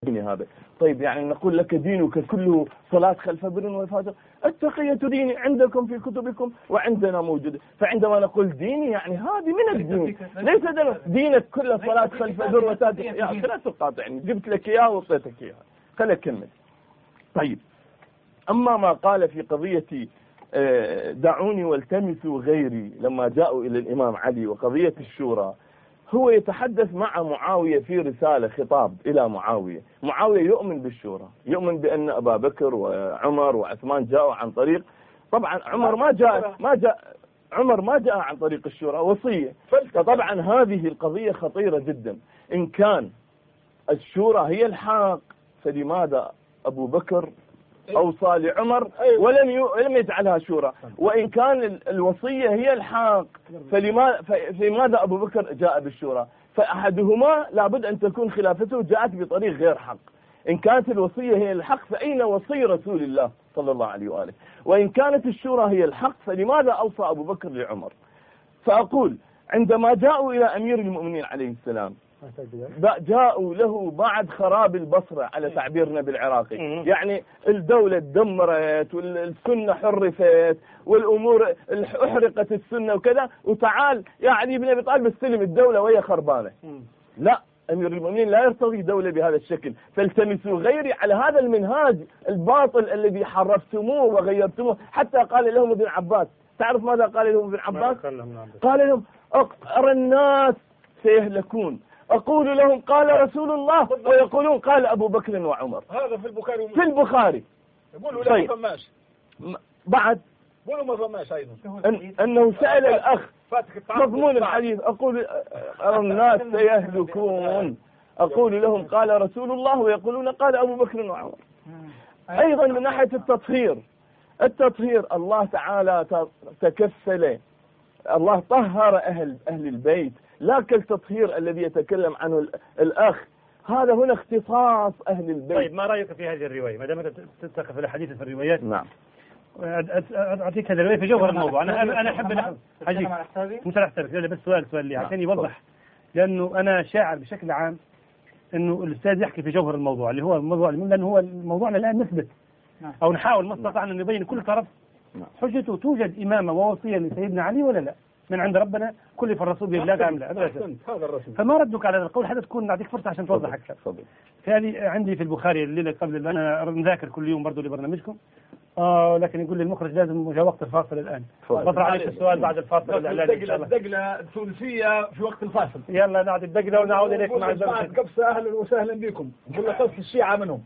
ديني هذا. طيب يعني نقول لك دينك كله صلاة خلف بر وفاجر؟ التقية ديني عندكم في كتبكم وعندنا موجودة. فعندما نقول ديني يعني هذه من الدين، ليس دينك كله صلاة خلف بر وفاجر. يا أخي لا تقاطعني، جبت لك إياها وأعطيتك إياها، خليني أكمل. طيب أما ما قال في قضية دعوني والتمسوا غيري لما جاءوا إلى الإمام علي وقضية الشورى، هو يتحدث مع معاوية في رسالة خطاب إلى معاوية. معاوية يؤمن بالشورى، يؤمن بأن أبا بكر وعمر وعثمان جاءوا عن طريق، طبعا عمر ما جاء عن طريق الشورى، وصية. فطبعا هذه القضية خطيرة جدا. إن كان الشورى هي الحق فلماذا أبو بكر أوصى لعمر ولم يجعلها شورى؟ وإن كان الوصية هي الحق فلماذا أبو بكر جاء بالشورى؟ فأحدهما لابد أن تكون خلافته جاءت بطريق غير حق. إن كانت الوصية هي الحق فأين وصي رسول الله صلى الله عليه وآله؟ وإن كانت الشورى هي الحق فلماذا أوصى أبو بكر لعمر؟ فأقول عندما جاءوا إلى أمير المؤمنين عليه السلام جاءوا له بعد خراب البصرة على تعبيرنا بالعراقي، يعني الدولة دمرت والسنة حرفت والأمور أحرقت السنة وكذا، وتعال يا علي بن أبي طالب استلم الدولة وهي خربانة. لا، أمير المؤمنين لا يرتضي دولة بهذا الشكل. فالتمسوا غيري على هذا المنهاج الباطل الذي حرفتموه وغيرتموه. حتى قال لهم ابن عباس، تعرف ماذا قال لهم ابن عباس؟ قال لهم أرى الناس سيهلكون، أقول لهم قال رسول الله ويقولون قال أبو بكر وعمر. هذا في البخاري في البخاري. يقولوا لا ما فماش بعد يقولوا ما فماش أيضا أنه سأل الأخ مضمون الحديث، أقول أرى الناس سيهلكون، أقول لهم قال رسول الله ويقولون قال أبو بكر وعمر. أيضا من ناحية التطهير الله تعالى تكفل، الله طهر أهل البيت، لا كالتطهير الذي يتكلم عنه الأخ. هذا هنا اختصاص أهل البيت. طيب ما رأيك في هذه الرواية ما دام تتثقف في الحديث في الروايات؟ نعم. أعطيك هذه الرواية في جوهر الموضوع. أنا أحب حجيك مش راح أحسبك بس سؤال لي عشان يوضح، لأنه أنا شاعر بشكل عام إنه الأستاذ يحكي في جوهر الموضوع اللي هو الموضوع، لأنه هو موضوعنا الآن نثبت أو نحاول ما استطعنا أن نبين كل طرف حجته. توجد إمامة ووصية لسيدنا علي ولا لا من عند ربنا كل فالرسول بيبلغ أم لا؟ هذا الرسول. فما ردك على هذا القول حتى تكون نعطيك فرصة عشان توضح أكثر. فهذه عندي في البخاري الليلة قبل أنا نذاكر كل يوم برضو لبرنامجكم، لكن يقول لي المخرج لازم جاء وقت الفاصل الآن. بطرح عليك السؤال بعد الفاصل الإعلاني. الدقلة التونسية في وقت الفاصل. يلا نعطي الدقلة ونعود إليك مع قبسة. أهلا وسهلا بكم. كل قصة الشيعة منهم.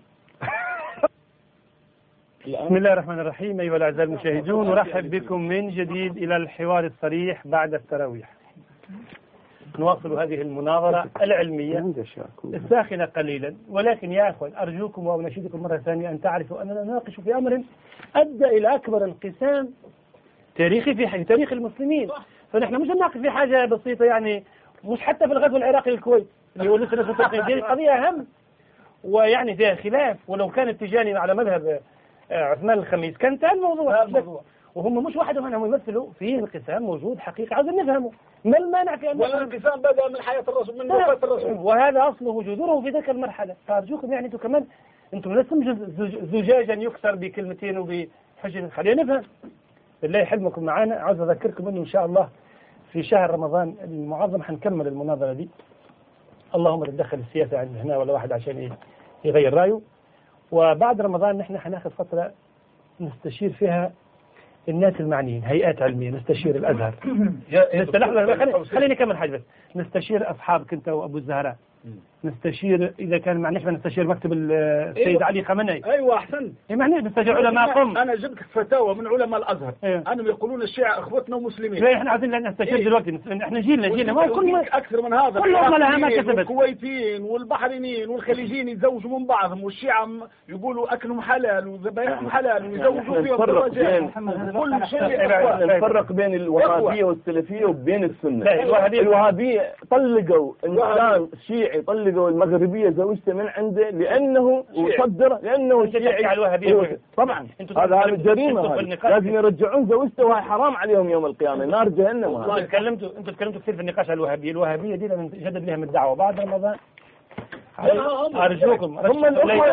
بسم الله الرحمن الرحيم. أيها الأعزاء المشاهدون، نرحب بكم من جديد إلى الحوار الصريح بعد التراويح. نواصل هذه المناظرة العلمية الساخنة قليلا، ولكن يا أخوان أرجوكم وأناشدكم مرة ثانية أن تعرفوا أننا نناقش في أمر أدى إلى أكبر انقسام تاريخي في تاريخ المسلمين. فنحن مش نناقش في حاجة بسيطة، يعني مش حتى في الغزو العراقي للكويت اللي هو لسه دي قضية أهم ويعني فيها خلاف. ولو كان التجاني على مذهب عثمان الخميس كان انتهى الموضوع. وهم مش واحد منهم يمثلوا في انقسام موجود حقيقة عايزين نفهمه. ما المانع في أن والانقسام بدأ من حياة الرسول من وفاة الرسول، وهذا أصله جذوره في ذلك المرحلة. فأرجوكم يعني أنتم كمان أنتم لستم زجاجا يكسر بكلمتين وبحجة. خلينا نفهم بالله حلمكم معنا. عاوز أذكركم أنه إن شاء الله في شهر رمضان المعظم حنكمل المناظرة دي. اللهم تتدخل السياسة عند هنا ولا واحد عشان يغير رأيه. وبعد رمضان نحن حناخذ فترة نستشير فيها الناس المعنيين، هيئات علمية، نستشير الأزهر. خليني أكمل حاجة بس. نستشير أصحابك أنت وأبو الزهراء، نستشير إذا كان معنيش نستشير مكتب السيد علي خامنئي. أيوة أحسن. معنيش نستشير علماء قم. أنا جبت فتاوى من علماء الأزهر. أنهم يقولون الشيعة إخوتنا ومسلمين. لا إحنا عايزين نستشير دلوقتي. إحنا جيلنا ما كل أكثر من هذا. كلهم لها ما كسبت. الكويتيين والبحرينيين والخليجيين يتزوجوا من بعضهم، والشيعة يقولوا أكلهم حلال وذبائحهم حلال ويزوجوا فيهم بالرجال. كل شيء نفرق بين الوهابية والسلفية وبين السنة. الوهابية طلقوا الإنسان الشيعي، طلقوا المغربية زوجته من عنده لأنه يصدر لأنه شيعي. طبعا هذا جريمة، لازم يرجعون زوجته وهي حرام عليهم يوم القيامة، نار جهنم. انتوا تكلمتوا كثير في النقاش على الوهابية. الوهابية دي لما نجدد لها من الدعوة بعد رمضان أرجوكم هم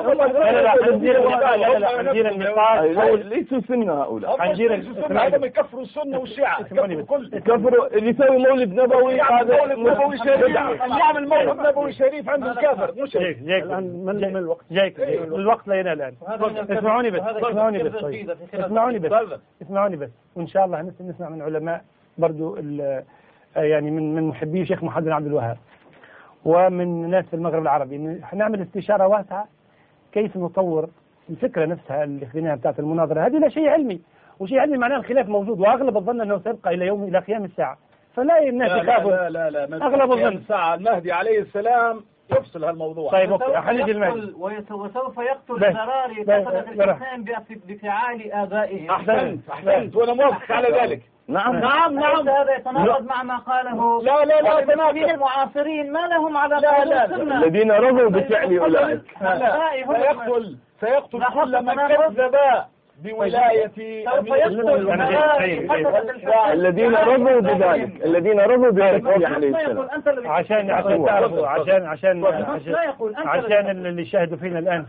حنجير النقاش ليسوا سنة هؤلاء، هذا ما يكفروا السنة والشيعة، كفروا اللي يسوي مولد نبوي، هذا نبوي شريف، يعمل مولد نبوي شريف عندهم كافر. من الوقت جايك الوقت لنا الآن. اسمعوني بس وإن شاء الله نسمع من علماء برضو يعني من محبي شيخ محمد بن عبد الوهاب ومن ناس في المغرب العربي، نعمل استشارة واسعة كيف نطور الفكرة نفسها اللي خليناها بتاعت المناظرة هذه. لا شيء علمي، وشيء علمي معناه الخلاف موجود، وأغلب الظن أنه سيبقى إلى قيام الساعة، فلا الناس يخافوا. لا أغلب الظن الساعة المهدي عليه السلام يفصل هالموضوع. طيب أوكي، حنجي المهدي وسوف يقتل الزراري قتلة الإنسان بفعال آبائه. أحسنت وأنا موافق على ذلك. نعم هذا يتناقض مع ما قاله. لا تناقض. المعاصرين ما لهم علاقة بالسنة. الذين رضوا بفعل أولئك. سيقتل كل من كذب بولاية الذين رضوا بذلك، الذين رضوا بذلك عليه السلام. عشان تعرفوا، عشان اللي شاهدوا فينا الآن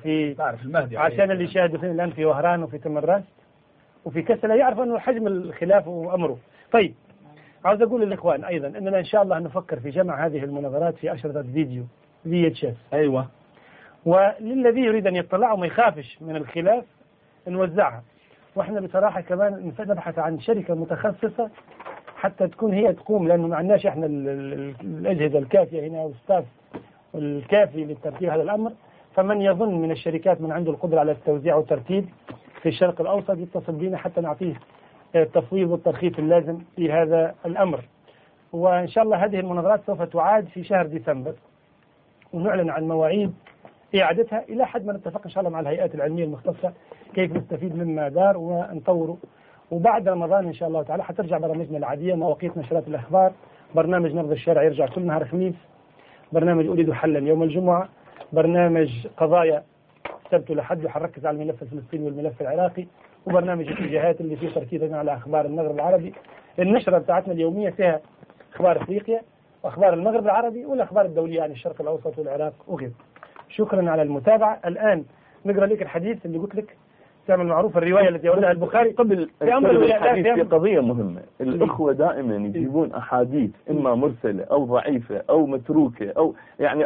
في وهران وفي تمراس وفي كسلة يعرفوا أنه حجم الخلاف وأمره. طيب عاوز أقول للإخوان أيضا أننا إن شاء الله نفكر في جمع هذه المناظرات في أشرطة فيديو VHS. أيوة. وللذي يريد أن يطلع وما يخافش من الخلاف نوزعها. وإحنا بصراحة كمان نبحث عن شركة متخصصة حتى تكون هي تقوم، لأنه ما عندناش إحنا الأجهزة الكافية هنا والستاف الكافي للترتيب هذا الأمر. فمن يظن من الشركات من عنده القدرة على التوزيع والترتيب في الشرق الأوسط يتصل بنا حتى نعطيه التفويض والترخيص اللازم في هذا الأمر. وإن شاء الله هذه المناظرات سوف تعاد في شهر ديسمبر، ونعلن عن مواعيد إعادتها إلى حد ما نتفق إن شاء الله مع الهيئات العلمية المختصة كيف نستفيد مما دار ونطوره. وبعد رمضان إن شاء الله تعالى حترجع برامجنا العادية، مواقيت نشرات الأخبار، برنامج نبض الشارع يرجع كل نهار خميس، برنامج أريد حلا يوم الجمعة، برنامج قضايا سبت لحد حنركز على الملف الفلسطيني والملف العراقي، وبرنامج الاتجاهات اللي فيه تركيزنا على أخبار المغرب العربي. النشرة بتاعتنا اليومية فيها أخبار أفريقيا وأخبار المغرب العربي والأخبار الدولية عن الشرق الأوسط والعراق وغيره. شكرا على المتابعة. الآن نقرأ لك الحديث اللي قلت لك تعمل معروف الرواية التي أولها البخاري قبل الحديث في قضية مهمة. الأخوة دائما يجيبون أحاديث إما مرسلة أو ضعيفة أو متروكة أو يعني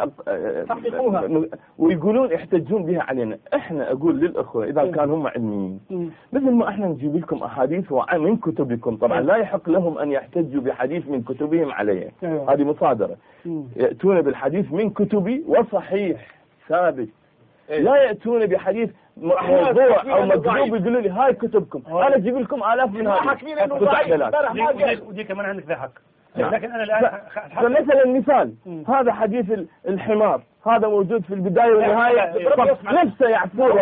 ويقولون يحتجون بها علينا. إحنا أقول للأخوة إذا كان هم علميين مثل ما إحنا نجيب لكم أحاديث من كتبكم، طبعا لا يحق لهم أن يحتجوا بحديث من كتبهم عليه، هذه مصادرة. يأتون بالحديث من كتبي وصحيح ثابت، لا يأتون بحديث موضوع أو مكذوب يقولوا لي هاي كتبكم. أنا أجيب لكم آلاف من هذه ودي كمان عندك ذا حق. لكن أنا الآن فمثلا مثال هذا حديث الحمار هذا موجود في البداية والنهاية نفسه يعفور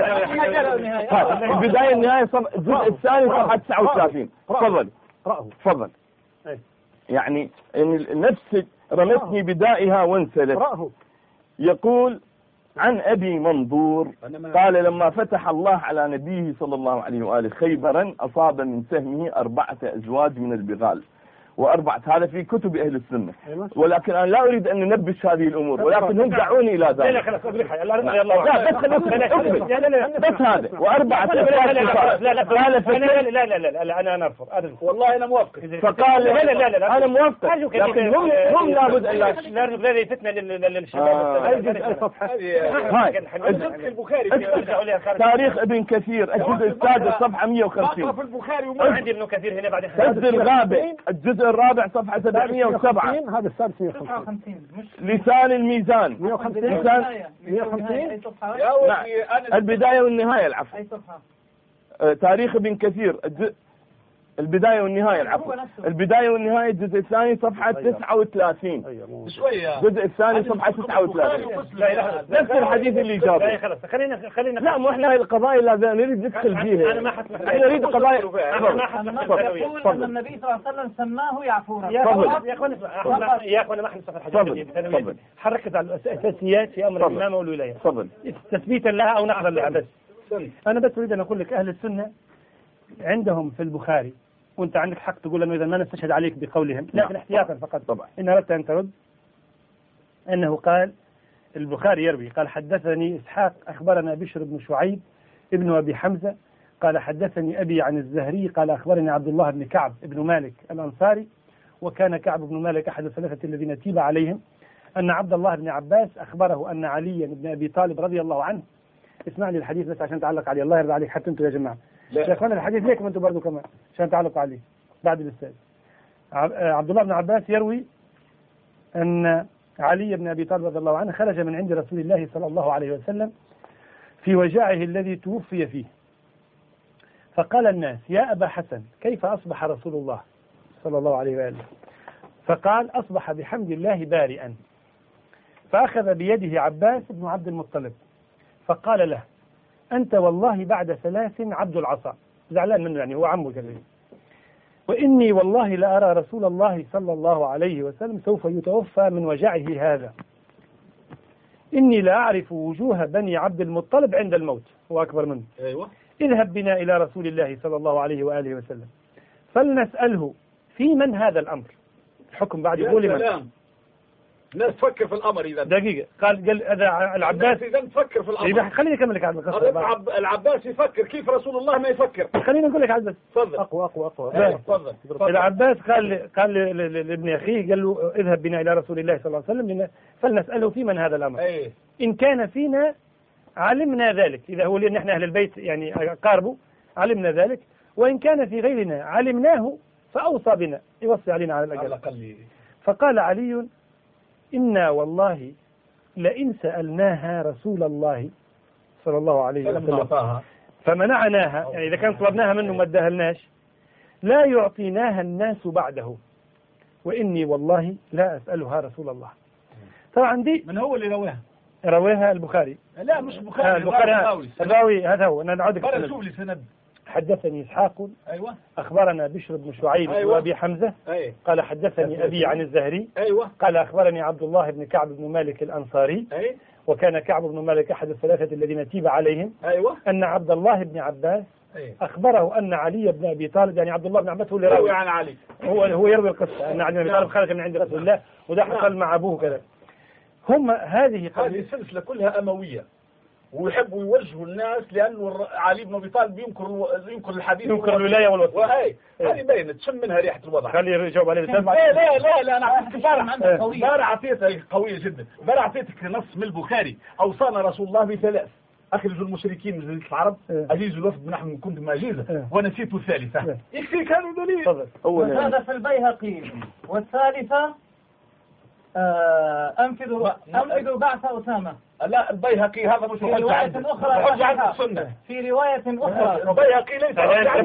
البداية والنهاية الجزء الثاني صفحة 39. تفضل. يعني نفس رمتني بدائها وانسلت. يقول عن أبي منظور قال لما فتح الله على نبيه صلى الله عليه وآله خيبرا أصاب من سهمه 4 أزواج من البغال وأربعة، هذا في كتب أهل السنة، ولكن أنا لا أريد أن ننبش هذه الأمور، ولكن هم دعوني إلى ذلك. لا خلاص أقول لك بس هذا وأربعة لا أنا أرفض والله أنا موافق. فقال لا أنا موافق، لكن هم لابد أن لا يفتنا للشباب. تاريخ ابن كثير الجزء السادس صفحة 150. في البخاري وما عندي ابن كثير هنا بعد سد الغابة الجزء الرابع صفحة 707. هذا السادس 150. لسان الميزان 150. لسان 150. البداية والنهاية العفو. تاريخ ابن كثير البداية والنهاية العفو. البداية والنهاية الجزء الثاني صفحة 39. شوية الجزء الثاني صفحة 39. نفس الحديث اللي جابه. خلاص خلينا لا مو احنا القضايا اللي نريد ندخل فيها. انا ما حسمح. احنا نريد قضايا. نقول ان النبي صلى الله عليه وسلم سماه يعفورا. يا اخوان ما حنسمح الحديث. حركز على الاساسيات في امر الامامه والولايه. تثبيتا لها او نقضا لها بس. انا بس اريد ان اقول لك اهل السنه عندهم في البخاري، وانت عندك حق تقول انه اذا ما نستشهد عليك بقولهم، لكن احتياطا فقط. طبعا ان اردت ان ترد انه قال البخاري يروي قال حدثني إسحاق أخبرنا بشر بن شعيب ابن أبي حمزة قال حدثني أبي عن الزهري قال أخبرني عبد الله بن كعب بن مالك الأنصاري وكان كعب بن مالك أحد الثلاثة الذين تيب عليهم أن عبد الله بن عباس أخبره أن علي بن أبي طالب رضي الله عنه. اسمع لي الحديث بس عشان تعلق عليه، الله يرضى عليك حتى أنتم يا جماعة يا إخوان الحديث ليكم أنتم برضو كمان عشان تعلقوا عليه بعد الأستاذ. عبد الله بن عباس يروي أن علي بن أبي طالب رضي الله عنه خرج من عند رسول الله صلى الله عليه وسلم في وجاعه الذي توفي فيه، فقال الناس يا أبا حسن كيف أصبح رسول الله صلى الله عليه وآله؟ فقال أصبح بحمد الله بارئا. فأخذ بيده عباس بن عبد المطلب فقال له أنت والله بعد 3 عبد العصا، زعلان منه يعني هو عمه كذلك، وإني والله لأرى رسول الله صلى الله عليه وسلم سوف يتوفى من وجعه هذا، إني لا أعرف وجوه بني عبد المطلب عند الموت، هو أكبر منه. أيوة. اذهب بنا إلى رسول الله صلى الله عليه وآله وسلم فلنسأله في من هذا الأمر. الحكم بعد يقول من الناس تفكر في الأمر إذا دقيقة قال هذا العباس إذا تفكر في الأمر. خليني أكمل لك على القصة. العباس يفكر كيف رسول الله ما يفكر. خليني أقول لك عباس تفضل. أقوى تفضل. العباس قال لابن أخيه قال له اذهب بنا إلى رسول الله صلى الله عليه وسلم فلنسأله في من هذا الأمر. إن كان فينا علمنا ذلك، إذا هو لأن احنا أهل البيت يعني قاربوا علمنا ذلك، وإن كان في غيرنا علمناه فأوصى بنا يوصي علينا على الأقل. فقال علي إنا والله لئن سألناها رسول الله صلى الله عليه وسلم فمنعناها، يعني إذا كان طلبناها منه ما اداهلناش لا يعطيناها الناس بعده، وإني والله لا أسألها رسول الله. طبعا دي من هو اللي رواها البخاري. لا مش البخاري، الراوي هذا هو. أنا نعود سند. حدثني إسحاق أيوة. أخبرنا بشر بن شعيب أيوة. وأبي حمزة أيوة. قال حدثني أبي عن الزهري أيوة. قال أخبرني عبد الله بن كعب بن مالك الأنصاري أيوة. وكان كعب بن مالك أحد الثلاثة الذين تيب عليهم. أيوة. أن عبد الله بن عباس أيوة. أخبره أن علي بن أبي طالب، يعني عبد الله بن عباس هو اللي راوي عن علي، هو يروي القصة أن علي بن أبي طالب خرج من عند رسول الله وده حصل مع أبوه كذا. هم هذه السلسلة كلها أموية ويحبوا يوجهوا الناس لأنه علي بن أبي طالب ينكر الحديث، ينكر الولاية والوصية. هذه باينة تشم منها ريحة الوضع. خلي يجاوب عليه. لا أنا أعطيتك بارع أعطيتك قوية جدا. بارع أعطيتك نص من البخاري أوصانا رسول الله ب3: أخرجوا المشركين من جزيرة العرب، أجيزوا الوفد ونحن كنتم معجزة، ونسيت الثالثة. يكفيك هذا دليل. وهذا في البيهقي. والثالثة أنفذوا بعث أسامة. لا البيهقي هذا مش في رواية أخرى. في رواية أخرى البيهقي ليس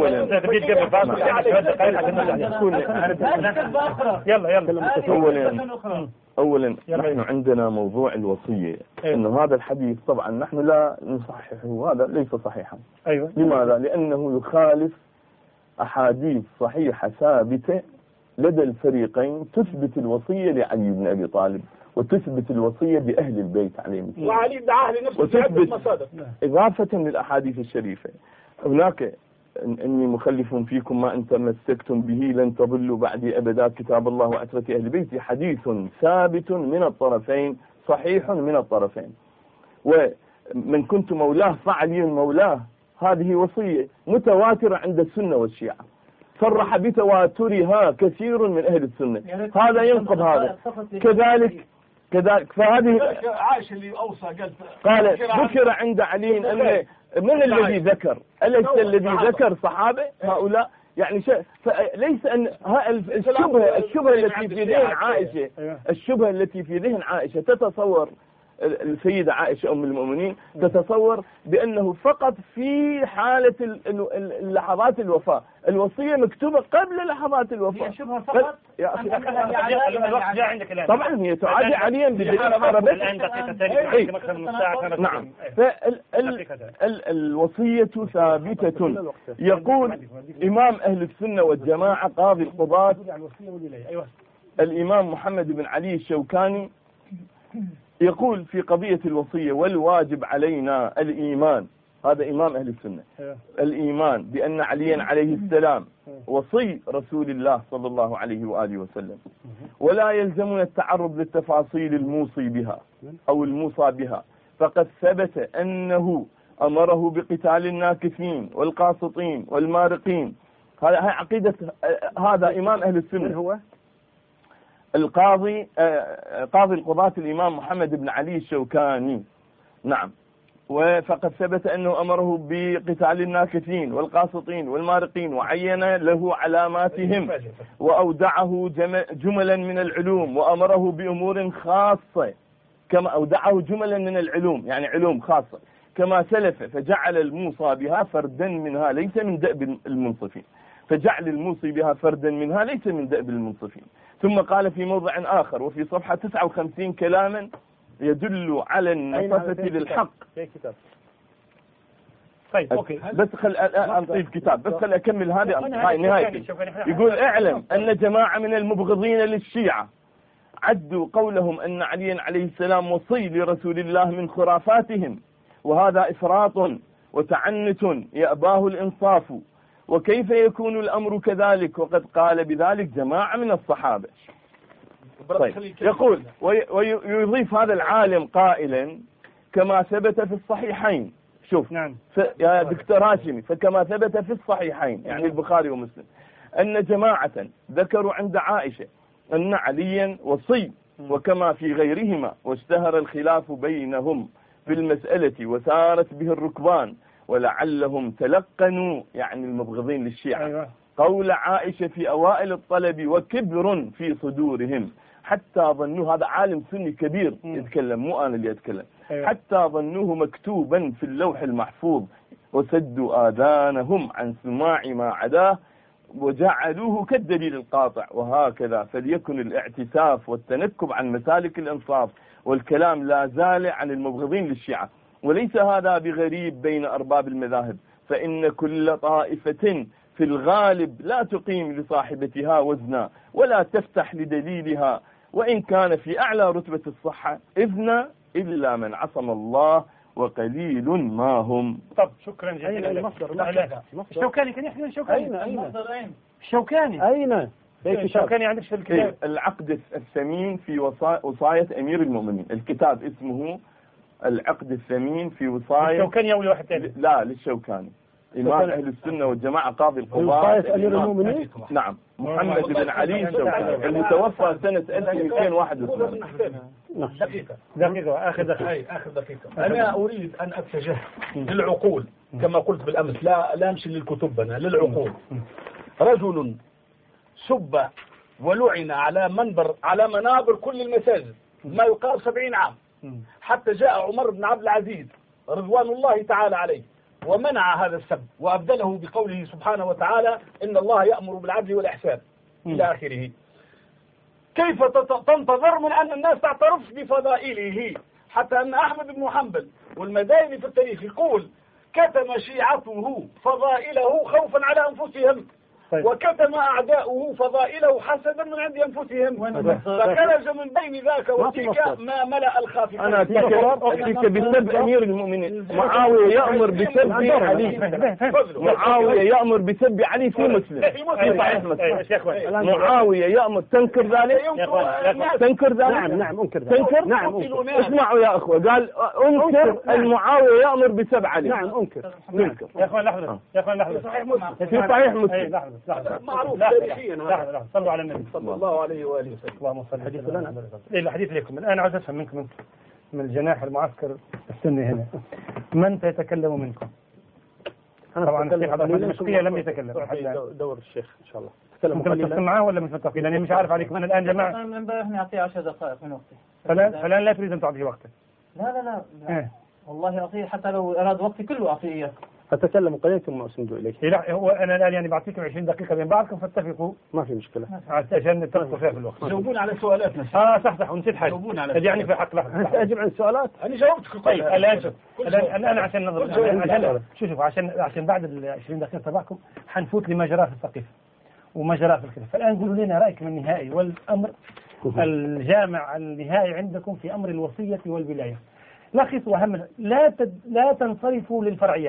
أولا نحن عندنا موضوع الوصية إنه هذا الحديث طبعا نحن لا نصححه، هذا ليس صحيحا. لماذا؟ لأنه يخالف أحاديث صحيحة ثابتة لدى الفريقين تثبت الوصية لعلي بن أبي طالب وتثبت الوصية بأهل البيت عليهم السلام، وعلي دعاه لنفسه في عدة مصادر إضافة للأحاديث الشريفة. هناك إني مخلف فيكم ما أن تمسكتم به لن تضلوا بعدي أبدا كتاب الله وعترة أهل بيتي، حديث ثابت من الطرفين صحيح من الطرفين، ومن كنت مولاه فعلي مولاه. هذه وصية متواترة عند السنة والشيعة، صرح بتواترها كثير من أهل السنة، هذا ينقض هذا. كذلك فهذه عائشة اللي أوصى قال ذكر عند علي أن من الذي ذكر، أليس الذي ذكر صحابة هؤلاء؟ يعني ليس أن الشبهة التي في ذهن عائشة، الشبهة التي في ذهن عائشة تتصور السيدة عائشة أم المؤمنين تتصور بأنه فقط في حالة لحظات الوفاة الوصية مكتوبة قبل لحظات الوفاة. هي شبهة فقط يا أخي الوقت جاء عندك الآن. طبعا هي تعادي عليا الآن دقيقتين أكثر من ساعة. نعم. فالوصية ثابتة. يقول إمام أهل السنة والجماعة قاضي القضاة الإمام محمد بن علي الشوكاني يقول في قضية الوصية: والواجب علينا الإيمان، هذا إمام أهل السنة، الإيمان بأن عليا عليه السلام وصي رسول الله صلى الله عليه وآله وسلم، ولا يلزمنا التعرض للتفاصيل الموصي بها، أو الموصى بها، فقد ثبت أنه أمره بقتال الناكثين والقاسطين والمارقين. هذا عقيدة هذا إمام أهل السنة. هو القاضي قاضي القضاة الإمام محمد بن علي الشوكاني. نعم. فقد ثبت أنه أمره بقتال الناكثين والقاسطين والمارقين، وعين له علاماتهم، وأودعه جملا من العلوم، وأمره بأمور خاصة كما أودعه جملا من العلوم، يعني علوم خاصة كما سلف، فجعل الموصى بها فردا منها ليس من دأب المنصفين، فجعل الموصي بها فردا منها ليس من دأب المنصفين. ثم قال في موضع آخر وفي صفحة 59 كلاما يدل على النصفة للحق. طيب اوكي، بس خل أنطيف كتاب، بس خل أكمل هذه نهاية. يقول: اعلم أن جماعة من المبغضين للشيعة عدوا قولهم أن علي عليه السلام وصي لرسول الله من خرافاتهم، وهذا إفراط وتعنت يأباه الإنصاف، وكيف يكون الأمر كذلك وقد قال بذلك جماعة من الصحابة. طيب. يقول ويضيف هذا العالم قائلا: كما ثبت في الصحيحين. شوف نعم. يا دكتور هاشمي، فكما ثبت في الصحيحين يعني البخاري ومسلم أن جماعة ذكروا عند عائشة أن عليا وصي، وكما في غيرهما، واشتهر الخلاف بينهم في المسألة وسارت به الركبان، ولعلهم تلقنوا يعني المبغضين للشيعة قول عائشة في أوائل الطلب وكبر في صدورهم، حتى ظنوه، هذا عالم سني كبير يتكلم مو أنا اللي أتكلم، حتى ظنوه مكتوبا في اللوح المحفوظ، وسدوا آذانهم عن سماع ما عداه وجعلوه كالدليل القاطع. وهكذا فليكن الاعتساف والتنكب عن مسالك الإنصاف والكلام لا زال عن المبغضين للشيعة. وليس هذا بغريب بين أرباب المذاهب، فإن كل طائفة في الغالب لا تقيم لصاحبتها وزنا ولا تفتح لدليلها، وإن كان في أعلى رتبة الصحة إذن إلا من عصم الله وقليل ما هم. طب شكرا جزيلا. الشوكاني كان يحكي الشوكاني. أين؟ الشوكاني أين؟ الشوكاني عندك في الكتاب العقد الثمين في وصاية أمير المؤمنين. الكتاب اسمه العقد الثمين في وصاية الشوكاني أو واحد ثاني؟ لا، للشوكاني، إمام أهل السنة والجماعة، قاضي القضاة. وصاية أمير المؤمنين. نعم، محمد بن علي الشوكاني المتوفى سنة 1281. دقيقة آخر دقيقة. أنا أريد أن أتجه للعقول كما قلت بالأمس، لا أمشي للكتب، أنا للعقول. رجل سب ولعن على منابر كل المساجد ما يقارب 70 عام، حتى جاء عمر بن عبد العزيز رضوان الله تعالى عليه ومنع هذا السب، وأبدله بقوله سبحانه وتعالى: إن الله يأمر بالعدل والإحسان إلى آخره. كيف تنتظر من أن الناس تعترف بفضائله؟ حتى أن أحمد بن حنبل والمدائن في التاريخ يقول: كتم شيعته فضائله خوفا على أنفسهم، وكتم أعداؤه فضائله حسدا من عند أنفسهم، فخرج من بين ذاك وتلك ما ملأ الخافقين. أنا أتذكر بسب أمير المؤمنين معاوية يأمر بسب علي، معاوية يأمر بسب علي في مسلم، في صحيح مسلم. معاوية يأمر، تنكر ذلك؟ تنكر ذلك؟ نعم أنكر ذلك. تنكر؟ نعم أنكر. اسمعوا يا أخوة، قال أنكر المعاوية يأمر بسب علي. نعم أنكر. يا أخوان لحظة، يا أخوان لحظة، في صحيح مسلم. معروف تاريخيا. لحظة، صلوا على النبي صلى الله عليه وآله وسلم. اللهم صل الحديث لنا. الحديث لكم الآن. عاوز أفهم منكم من الجناح المعسكر السني هنا، من سيتكلم منكم؟ طبعا الشيخ عبد الرحمن المشقية لم يتكلم. دور الشيخ إن شاء الله. أنت متفقين معاه ولا مش متفقين؟ لأني مش عارف عليكم أنا الآن جماعة. من امبارح نعطيه 10 دقائق من وقتي. فلان لا تريد أن تعطيه وقته؟ لا والله أعطيه، حتى لو أراد وقتي كله أعطيه إياه. أتكلم قليلا ثم أسند إليك. لا، هو أنا الآن يعني بعطيكم 20 دقيقة بين بعضكم فاتفقوا. ما في مشكلة. عشان تلقوا فيها في الوقت. جاوبون على سؤالاتنا. صح ونسيت حاجة. جاوبون على يعني في حق لحظة. أنت أجب عن السؤالات. أنا جاوبتك. طيب الآن شوف، الآن عشان نظر شوف عشان بعد ال 20 دقيقة تبعكم حنفوت لما جرى في الثقيف وما جرى في الخلاف. فالآن قولوا لنا رأيكم النهائي والأمر الجامع النهائي عندكم في أمر الوصية والولاية. لخص وهم، لا تنصرفوا للفرعيات.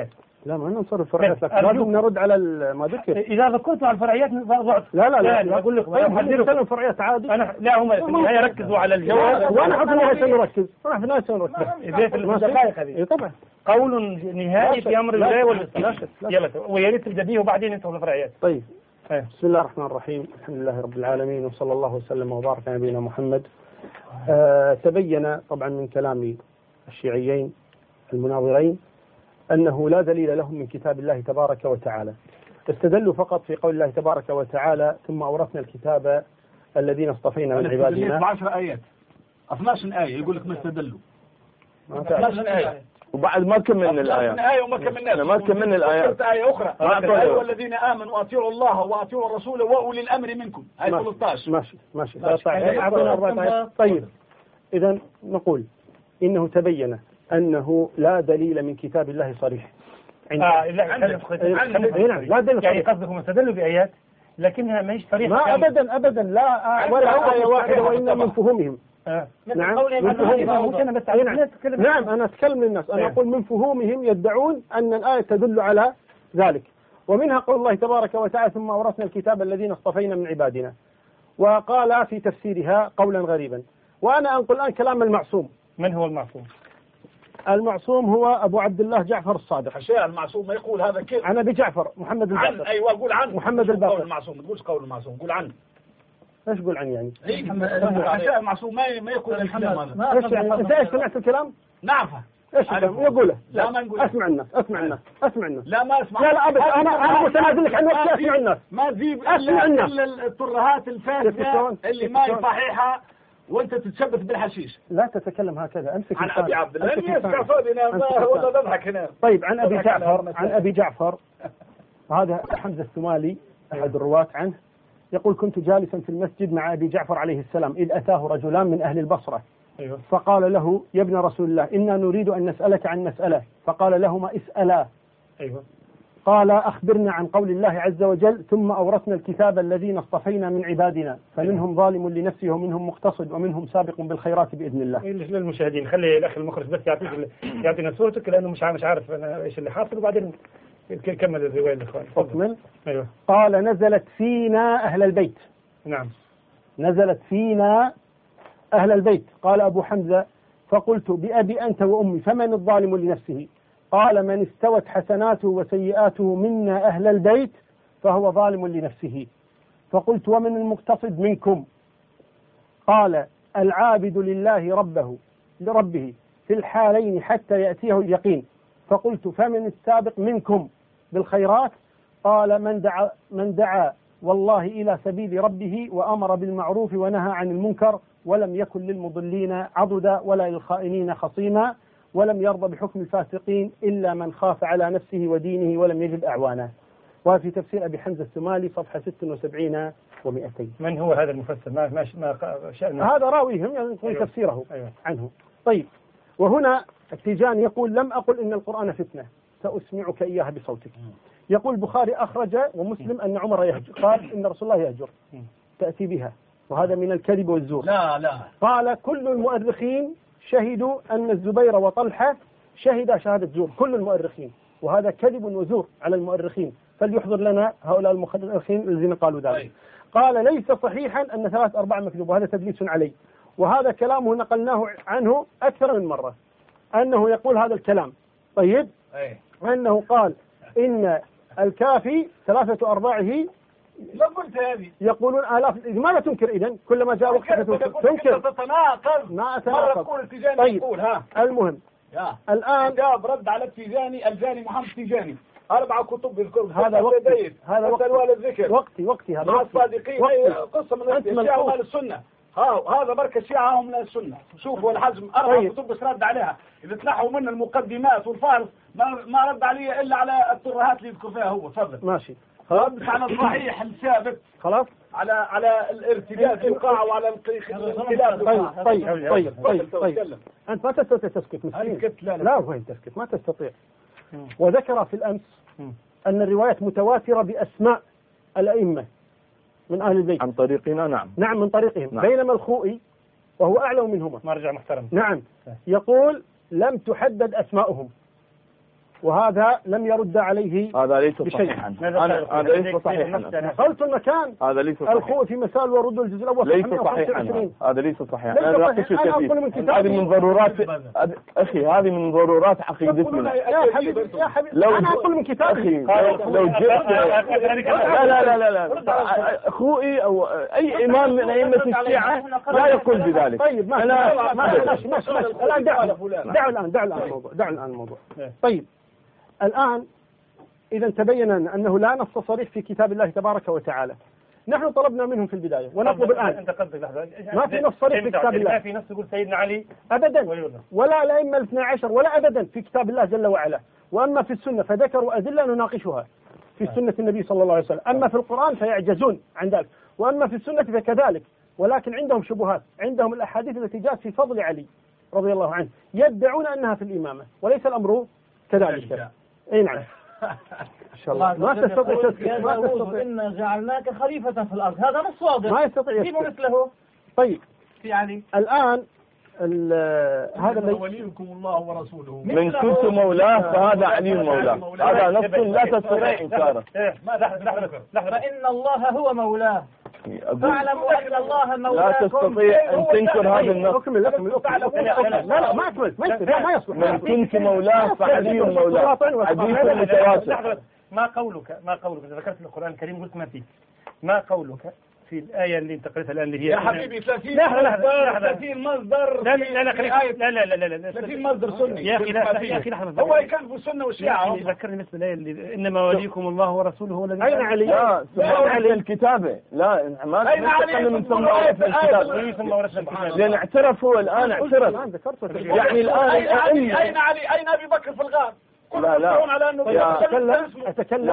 لا ما ننصر الفرعيات، لكن لازم نرد على ما ذكر. إذا ذكرت على الفرعيات ضعت. لا أقول لك نتكلم الفرعيات عادي. أنا لا هم في النهاية ركزوا على الجواب. وأنا في النهاية سنركز. أنا في النهاية سنركز. في الدقائق هذه. طبعا. قول نهائي في أمر الولاية والإصلاح. يلا ويا ريت تبدأ به وبعدين ندخل في الفرعيات. طيب. بسم الله الرحمن الرحيم، الحمد لله رب العالمين، وصلى الله وسلم وبارك على نبينا محمد. تبين طبعا من كلام الشيعيين المناظرين أنه لا دليل لهم من كتاب الله تبارك وتعالى، استدلوا فقط في قول الله تبارك وتعالى ثم أورثنا الكتاب الذين اصطفينا من عبادنا. 10 آيات 12 آية يقول لك ما استدلوا 12 آية وبعد ما كملنا الآية وما كملناش ما كملنا الآيات آية أخرى أيها الذين آمنوا أطيعوا الله وأطيعوا الرسول وأولي الأمر منكم هاي 13 ماشي 13. طيب إذا نقول إنه تبين أنه لا دليل من كتاب الله صريح لا دليل. يعني قصدكم استدلوا بآيات لكنها ما هيش صريحة. ما أبدا لا ولا آية واحدة وإن من فهومهم. نعم أنا أتكلم للناس، أنا أقول من فهومهم يدعون أن الآية تدل على ذلك، ومنها قول الله تبارك وتعالى ثم أورثنا الكتاب الذين اصطفينا من عبادنا، وقال في تفسيرها قولا غريبا. وأنا أنقل الآن كلام المعصوم. من هو المعصوم؟ المعصوم هو أبو عبد الله جعفر الصادق. أشياء المعصوم ما يقول هذا كيف؟ عن أبي جعفر محمد الباقر. أيوة قول عنه محمد الباقر. قول المعصوم، ما تقولش قول المعصوم، قول عنه. ايش قول عن يعني؟ أشياء المعصوم ما يقول الكلام هذا. ايش يعني؟ أنت ايش سمعت الكلام؟ نعرفه. ايش يقوله؟ لا ما نقول. اسمع الناس. لا ما اسمع. لا أبد أنا متنازل لك عن وقتي. اسمع الناس. ما تجيب إلا الترهات الفاسدة اللي ما هي صحيحة وأنت تتشبث بالحشيش. لا تتكلم هكذا. أمسك عن أبي عبد الله يسمع صوتنا والله نضحك هنا. طيب عن أبي جعفر هذا حمزة الثمالي أحد الرواة عنه يقول كنت جالسا في المسجد مع أبي جعفر عليه السلام إذ أتاه رجلان من أهل البصرة. أيوة. فقال له يا ابن رسول الله إنا نريد أن نسألك عن مسألة، فقال لهما اسألا. أيوة. قال أخبرنا عن قول الله عز وجل ثم أورثنا الكتاب الذين اصطفينا من عبادنا فمنهم ظالم لنفسه ومنهم مقتصد ومنهم سابق بالخيرات بإذن الله. للمشاهدين خلي الأخ المخرج بس يعطينا صورتك لأنه مش عارف أنا إيش اللي حاصل، وبعدين كمل الرواية الإخوان. أكمل. أيوة. قال نزلت فينا أهل البيت. نعم. نزلت فينا أهل البيت. قال أبو حمزة فقلت بأبي أنت وأمي فمن الظالم لنفسه؟ قال من استوت حسناته وسيئاته منا أهل البيت فهو ظالم لنفسه. فقلت ومن المقتصد منكم؟ قال العابد لله لربه في الحالين حتى يأتيه اليقين. فقلت فمن السابق منكم بالخيرات؟ قال من دعا والله إلى سبيل ربه وأمر بالمعروف ونهى عن المنكر ولم يكن للمضلين عضدا ولا للخائنين خصيما ولم يرضى بحكم الفاسقين إلا من خاف على نفسه ودينه ولم يجد أعوانا. وفي تفسير أبي حمزة الثمالي صفحة 76 و200. من هو هذا المفسر؟ ما شأنه؟ هذا راويهم يقول أيوة. تفسيره أيوة. عنه. طيب وهنا التيجاني يقول لم أقل إن القرآن فتنة سأسمعك إياها بصوتك. يقول البخاري أخرج ومسلم أن عمر يهجر، قال إن رسول الله يهجر تأتي بها، وهذا من الكذب والزور. لا قال كل المؤرخين شهدوا أن الزبير وطلحة شهدا شهادة زور، كل المؤرخين، وهذا كذب وزور على المؤرخين، فليحضر لنا هؤلاء المؤرخين الذين قالوا ذلك. قال ليس صحيحا أن 3/4 مكذوب، وهذا تدليس عليه، وهذا كلامه نقلناه عنه أكثر من مرة أنه يقول هذا الكلام. طيب أنه قال إن الكافي 3/4 لا قلت هذه يقولون آلاف. لماذا تنكر إذن كلما جاء وقت تنكر تتناقض ما مرة تقول التيجاني. طيب. يقول ها المهم الآن جاب رد على التيجاني الجاني محمد التيجاني 4 كتب يذكر هذا وقتي هذا مع الصادقين قصة من الشيعة ومال السنة. هذا بركة الشيعة هم من السنة. شوفوا الحزم 4 كتب بس رد عليها، إذا تنحوا من المقدمات والفارس ما رد عليه إلا على الترهات اللي يذكر فيها هو. تفضل. ماشي. رد على الصحيح الثابت خلاص على الارتداد الوقاع وعلى الانقلاب. طيب أنت ما تستطيع تسكت مسكين. لا وين تسكت ما تستطيع. وذكر في الأمس أن الروايات متواترة بأسماء الأئمة من أهل البيت عن طريقنا. نعم من طريقهم. بينما الخوئي وهو أعلم منهما مرجع محترم نعم يقول لم تحدد أسماؤهم، وهذا لم يرد عليه. هذا ليس صحيحا. هذا ليس صحيحا. نقلت المكان. هذا ليس صحيحا. الخوء في مسائل ورد الجزء الأول ليس صحيحا. هذا ليس صحيحا. أنا أقول من كتابي. هذه من ضرورات أخي، هذه من ضرورات عقيدتنا. يا حبيبي يا حبيبي أنا أقول من كتابي. لو جبت لا أخوي أو أي إمام من أئمة الشيعة لا يقول بذلك. طيب ماشي الآن دعوا الآن الموضوع. طيب الآن إذا تبين أنه لا نص صريح في كتاب الله تبارك وتعالى، نحن طلبنا منهم في البداية ونطلب الآن. أنت قصدك لحظة، ما في نص صريح في كتاب الله. ما في نص يقول سيدنا علي أبدا، ولا الأئمة الاثنى عشر ولا أبدا في كتاب الله جل وعلا. وأما في السنة فذكروا أدلة نناقشها في سنة النبي صلى الله عليه وسلم. أما في القرآن فيعجزون عن ذلك، وأما في السنة فكذلك، ولكن عندهم شبهات، عندهم الأحاديث التي جاءت في فضل علي رضي الله عنه يدعون أنها في الإمامة، وليس الأمر كذلك. أي نعم. إن شاء الله ما تستطيع تستطيع. إنا جعلناك خليفة في الأرض، هذا نص واضح ما يستطيع في مثله. طيب في علي الآن هذا وليكم الله ورسوله من كنت مولاه فهذا علي مولاه. هذا نص لا تستطيع إنكاره. فإن الله هو مولاه، فاعلموا أن الله مولاكم. لا تستطيع أن تنكر هذا النص. لا ما أكمل، ما يصلح. من كنت مولاه فعلي مولاه. حديث متواتر. ما قولك إذا ذكرت القرآن الكريم قلت ما فيه، ما قولك في الآية اللي انت قرأتها الآن اللي هي يا حبيبي 30 مصدر. لا 30 مصدر سني. يا أخي لحظة، هو كان في السنة والشيعة. ذكرني مثل الآية اللي إنما وليكم الله ورسوله هو الذي. أين علي؟ لا سبحان علي الكتابة. لا ما نتكلم من ثم ورثنا الكتاب، لأن اعترف هو الآن اعترف. يعني الآن أين علي؟ أين أبي بكر في الغار؟ لا على أنه أتكلم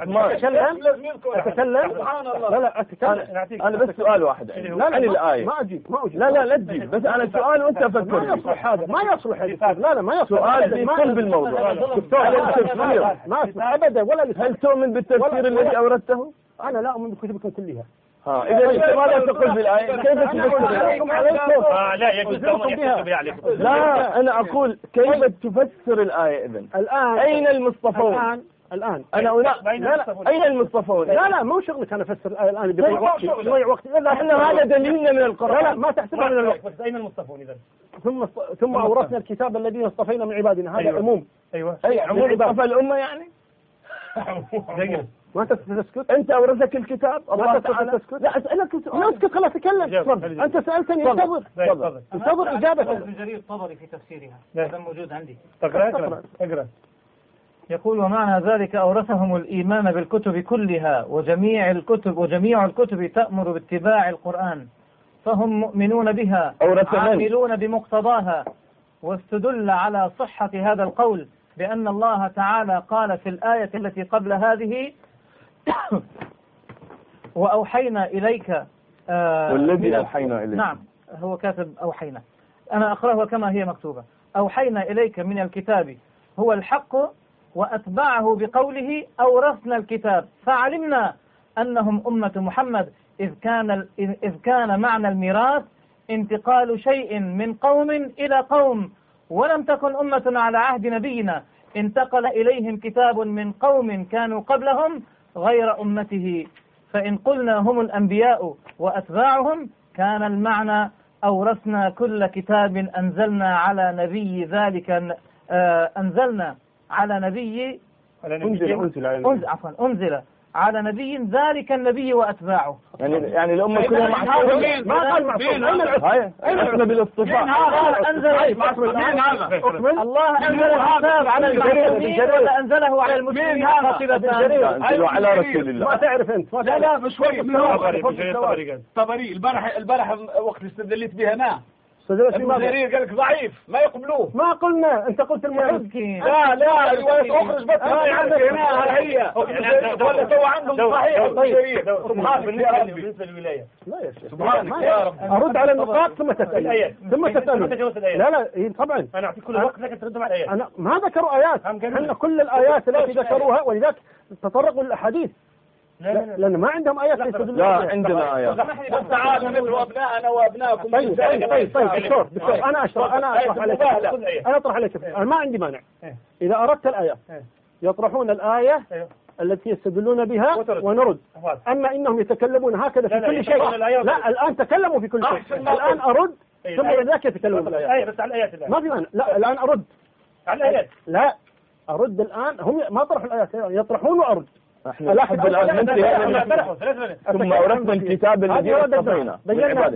سبحان الله. لا أتكلم. أنا بس سؤال واحد عن الآية. ما أجيب لا تجيب، بس أنا سؤال وأنت فكر. ما يصلح هذا، ما يصلح هذا. لا ما يصلح. سؤال يدخل بالموضوع. ما أسمع أبدا ولا. هل تؤمن بالتفسير الذي أوردته؟ أنا لا أؤمن بكتبكم كلها. إذا ماذا تقول بالآية؟ كيف تفسر؟ لا يجوز لهم يكتب عليكم. لا أنا أقول كيف تفسر الآية إذن؟ الآن أين المصطفون؟ الآن أين المصطفون؟ لا مو شغلك أنا أفسر الآية الآن بضيع وقت. لا إحنا هذا دليلنا من القرآن. لا ما تحسبها من الوقت. بس أين المصطفون إذن؟ ثم أورثنا الكتاب الذين اصطفينا من عبادنا. هذا عموم. أيوة. أي عموم اصطفى الأمة يعني. ما تسكت. أنت أورثك الكتاب الله تعالى. لا أسألك. لا أسكت خلاص تكلم. أنت سألتني انتظر إجابة. ابن جرير الطبري في تفسيرها هذا موجود عندي. اقرأ. يقول ومعنى ذلك أورثهم الإيمان بالكتب كلها وجميع الكتب تأمر باتباع القرآن، فهم مؤمنون بها عاملون بمقتضاها. واستدل على صحة هذا القول بأن الله تعالى قال في الآية التي قبل هذه وأوحينا إليك والذي أوحينا إليك. نعم هو كاتب أوحينا، أنا أقرأها كما هي مكتوبة. أوحينا إليك من الكتاب هو الحق، وأتبعه بقوله أورثنا الكتاب فعلمنا أنهم أمة محمد، إذ كان معنى الميراث انتقال شيء من قوم إلى قوم، ولم تكن أمة على عهد نبينا انتقل إليهم كتاب من قوم كانوا قبلهم غير أمته، فإن قلنا هم الأنبياء وأتباعهم كان المعنى أورثنا كل كتاب أنزلنا على نبي ذلك أنزل على نبي ذلك النبي وأتباعه. يعني الأمة كلها معصومين. ما قال معصوم. أين احنا بالاصطفاء؟ الله أنزل الكتاب على المعصومين ولا أنزله على المسلمين أنزله على رسول الله. ما تعرف أنت. لا مش طبري البارح وقت استدلت بها أنا ابن جرير قال لك ضعيف ما يقبلوه. ما قلنا، انت قلت المحب. لا رواية اخرج بس ما عندك هنا هي ولا سوى عندهم صحيح ابن جرير. سبحانك يا ربي. بالنسبة للولاية لا يا شيخ سبحانك يا رب. ارد على النقاط ثم تسأل. لا طبعا انا اعطيك كل وقت لك ترد على الآيات. انا ما ذكروا آيات، ان كل الآيات التي ذكروها ولذلك تطرقوا للأحاديث. لأن ما عندهم آيات يستدلون. لا عندنا آيات. تعالوا ندعو أبناءنا وأبناءكم. طيب دكتور أنا أطرح عليك. أنا ما عندي مانع إذا أردت الآيات يطرحون الآية التي يستدلون بها ونرد. أما إنهم يتكلمون هكذا في كل شيء، لا الآن تكلموا في كل شيء، الآن أرد ثم ذاك يتكلمون في الآيات. بس على الآيات ما في مانع. لا الآن أرد على الآيات. لا أرد الآن. هم ما طرحوا الآيات، يطرحون وأرد. لاحظ الآن ثم أورثنا الكتاب الذي اصطفينا. بينا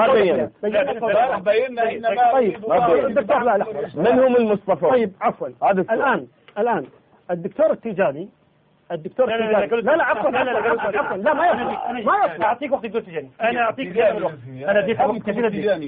طيب الدكتور لا من هم المصطفى؟ طيب عفوا الآن الدكتور التيجاني لا عفوا لا ما يصلح. أعطيك وقت الدكتور التيجاني. أنا أعطيك زيادة الوقت. أنا اديت وقت كثير.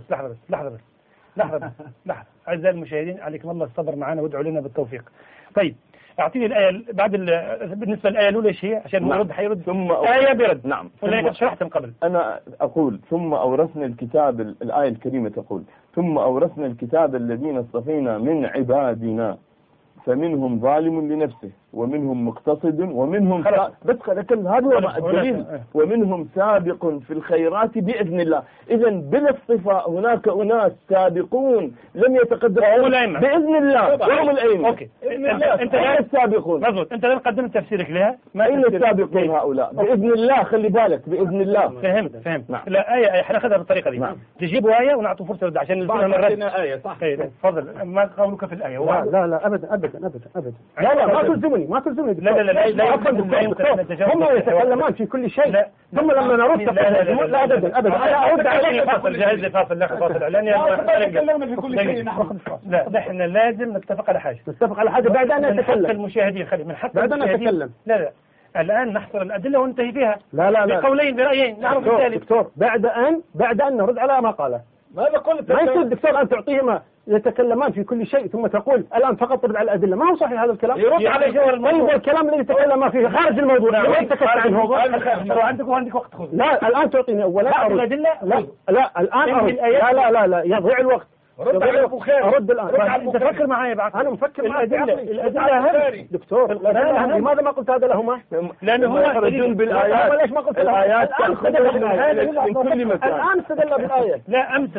لحظة بس أعزائي المشاهدين عليكم الله الصبر معنا وادعوا لنا بالتوفيق. طيب أعطيني الآية بالنسبة للآية الأولى إيش هي عشان نرد حيرد ثم آية برد. نعم. ولا شرحت من قبل. أنا أقول ثم أورثنا الكتاب. الآية الكريمة تقول ثم أورثنا الكتاب الذين اصطفينا من عبادنا فمنهم ظالم لنفسه ومنهم مقتصد ومنهم لكن هذا هو الدليل ومنهم سابق في الخيرات بإذن الله. إذا بلا اصطفاء هناك أناس سابقون لم يتقدموا بإذن الله وهم الأئمة. أوكي. أنت السابقون مظبوط. أنت لن قدمت تفسيرك لها. أين السابقون هؤلاء؟ بإذن الله خلي بالك بإذن الله. فهمت. لا آية حناخذها بالطريقة دي. تجيبوا آية ونعطوا فرصة رد عشان نلزمها مرة. آية صح. تفضل. ما قولك في الآية؟ لا أبدا لا ما تلزمني لا هم يتكلمان في كل شيء ثم لما نرد لا أبدا أنا أرد عليك. جاهز لفاصل لا فاصل إعلاني. تكلمنا في كل شيء نحن. لا احنا لازم نتفق على حاجة بعد أن نتكلم. المشاهدين خلي من حق بعد أن نتكلم. لا الآن نحصر الأدلة وننتهي فيها. لا بقولين برأيين نعرف الثالث. دكتور بعد أن نرد على ما قاله. ماذا قلت؟ ما يصير دكتور أن تعطيهما يتكلمان في كل شيء ثم تقول الآن فقط ترد على الأدلة. ما هو صحيح هذا الكلام. يرد على جوهر الموضوع. طيب الكلام الذي تكلم فيه خارج الموضوع ليس تكلم عنه. عندك وقت خذ. لا الآن تعطيني أولا الأدلة. لا الآن أرد. لا يضيع الوقت. أرد الآن. أنت فكر معي بعد. أنا مفكر معي. الأدلة دكتور لماذا ما قلت هذا لهما؟ لأنه هو يخرجون بالآيات. ليش ما قلت الآيات من كل مكان. الآن استدل بالآية. لا أمس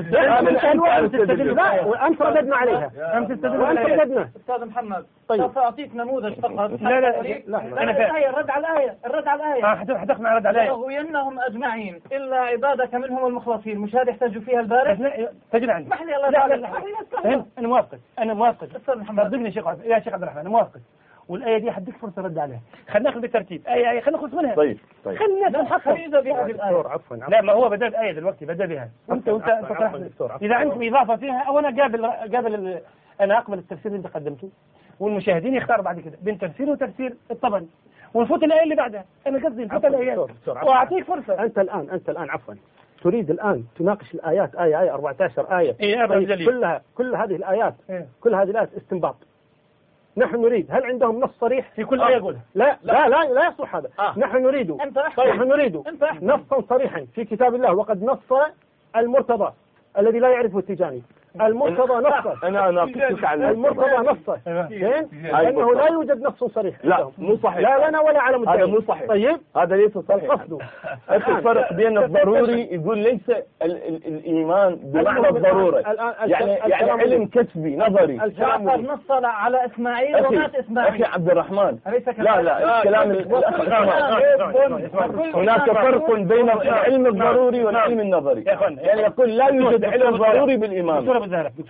أمس رددنا عليها. رددنا. أستاذ محمد طيب سوف أعطيك نموذج فقط. لا أنا فاهم. الرد على الآية. حتقنع رد على الآية. لأغوينهم أجمعين إلا عبادك منهم المخلصين. مش هذا يحتاجوا فيها البارح؟ تجد عندي. اسمح لي الله تعالى. أنا موافق. أستاذ محمد صدقني يا شيخ عبد الرحمن أنا موافق. والآية دي حديك فرصة رد عليها. خلينا ناخذ بالترتيب آية خلينا نخلص منها. طيب خلينا نحصل بهذه الآية. لا ما هو بدأ الآية دلوقتي بدأ بها. أنت إذا عندكم إضافة فيها أو أنا قابل أنا أقبل التفسير اللي أنت قدمته والمشاهدين يختاروا بعد كده بين تفسير وتفسير الطبري ونفوت الآية اللي بعدها. أنا قصدي نفوت الآيات وأعطيك فرصة. أنت الآن عفوا تريد الآن تناقش الآيات آية 14 آية. كل هذه الآيات كل هذه الآيات استنباط. نحن نريد هل عندهم نص صريح في كل آية يقولها؟ لا يصح هذا. نحن نريد نصا صريحا في كتاب الله وقد نص المرتضى الذي لا يعرفه التيجاني. المرتضى نصه. أنا أناقشك عن المرتضى نصه. أنه لا يوجد نص صريح. لا مو صحيح. لا لنا ولا على مدعي. هذا مو صحيح. طيب هذا ليس صحيح. قصده الفرق بين الضروري يقول ليس الإيمان بمعنى الضرورة. يعني علم كسبي نظري. جعفر نص على إسماعيل ومات إسماعيل. أخي عبد الرحمن لا الكلام هناك فرق بين العلم الضروري والعلم النظري. يعني يقول لا يوجد علم ضروري بالإيمان.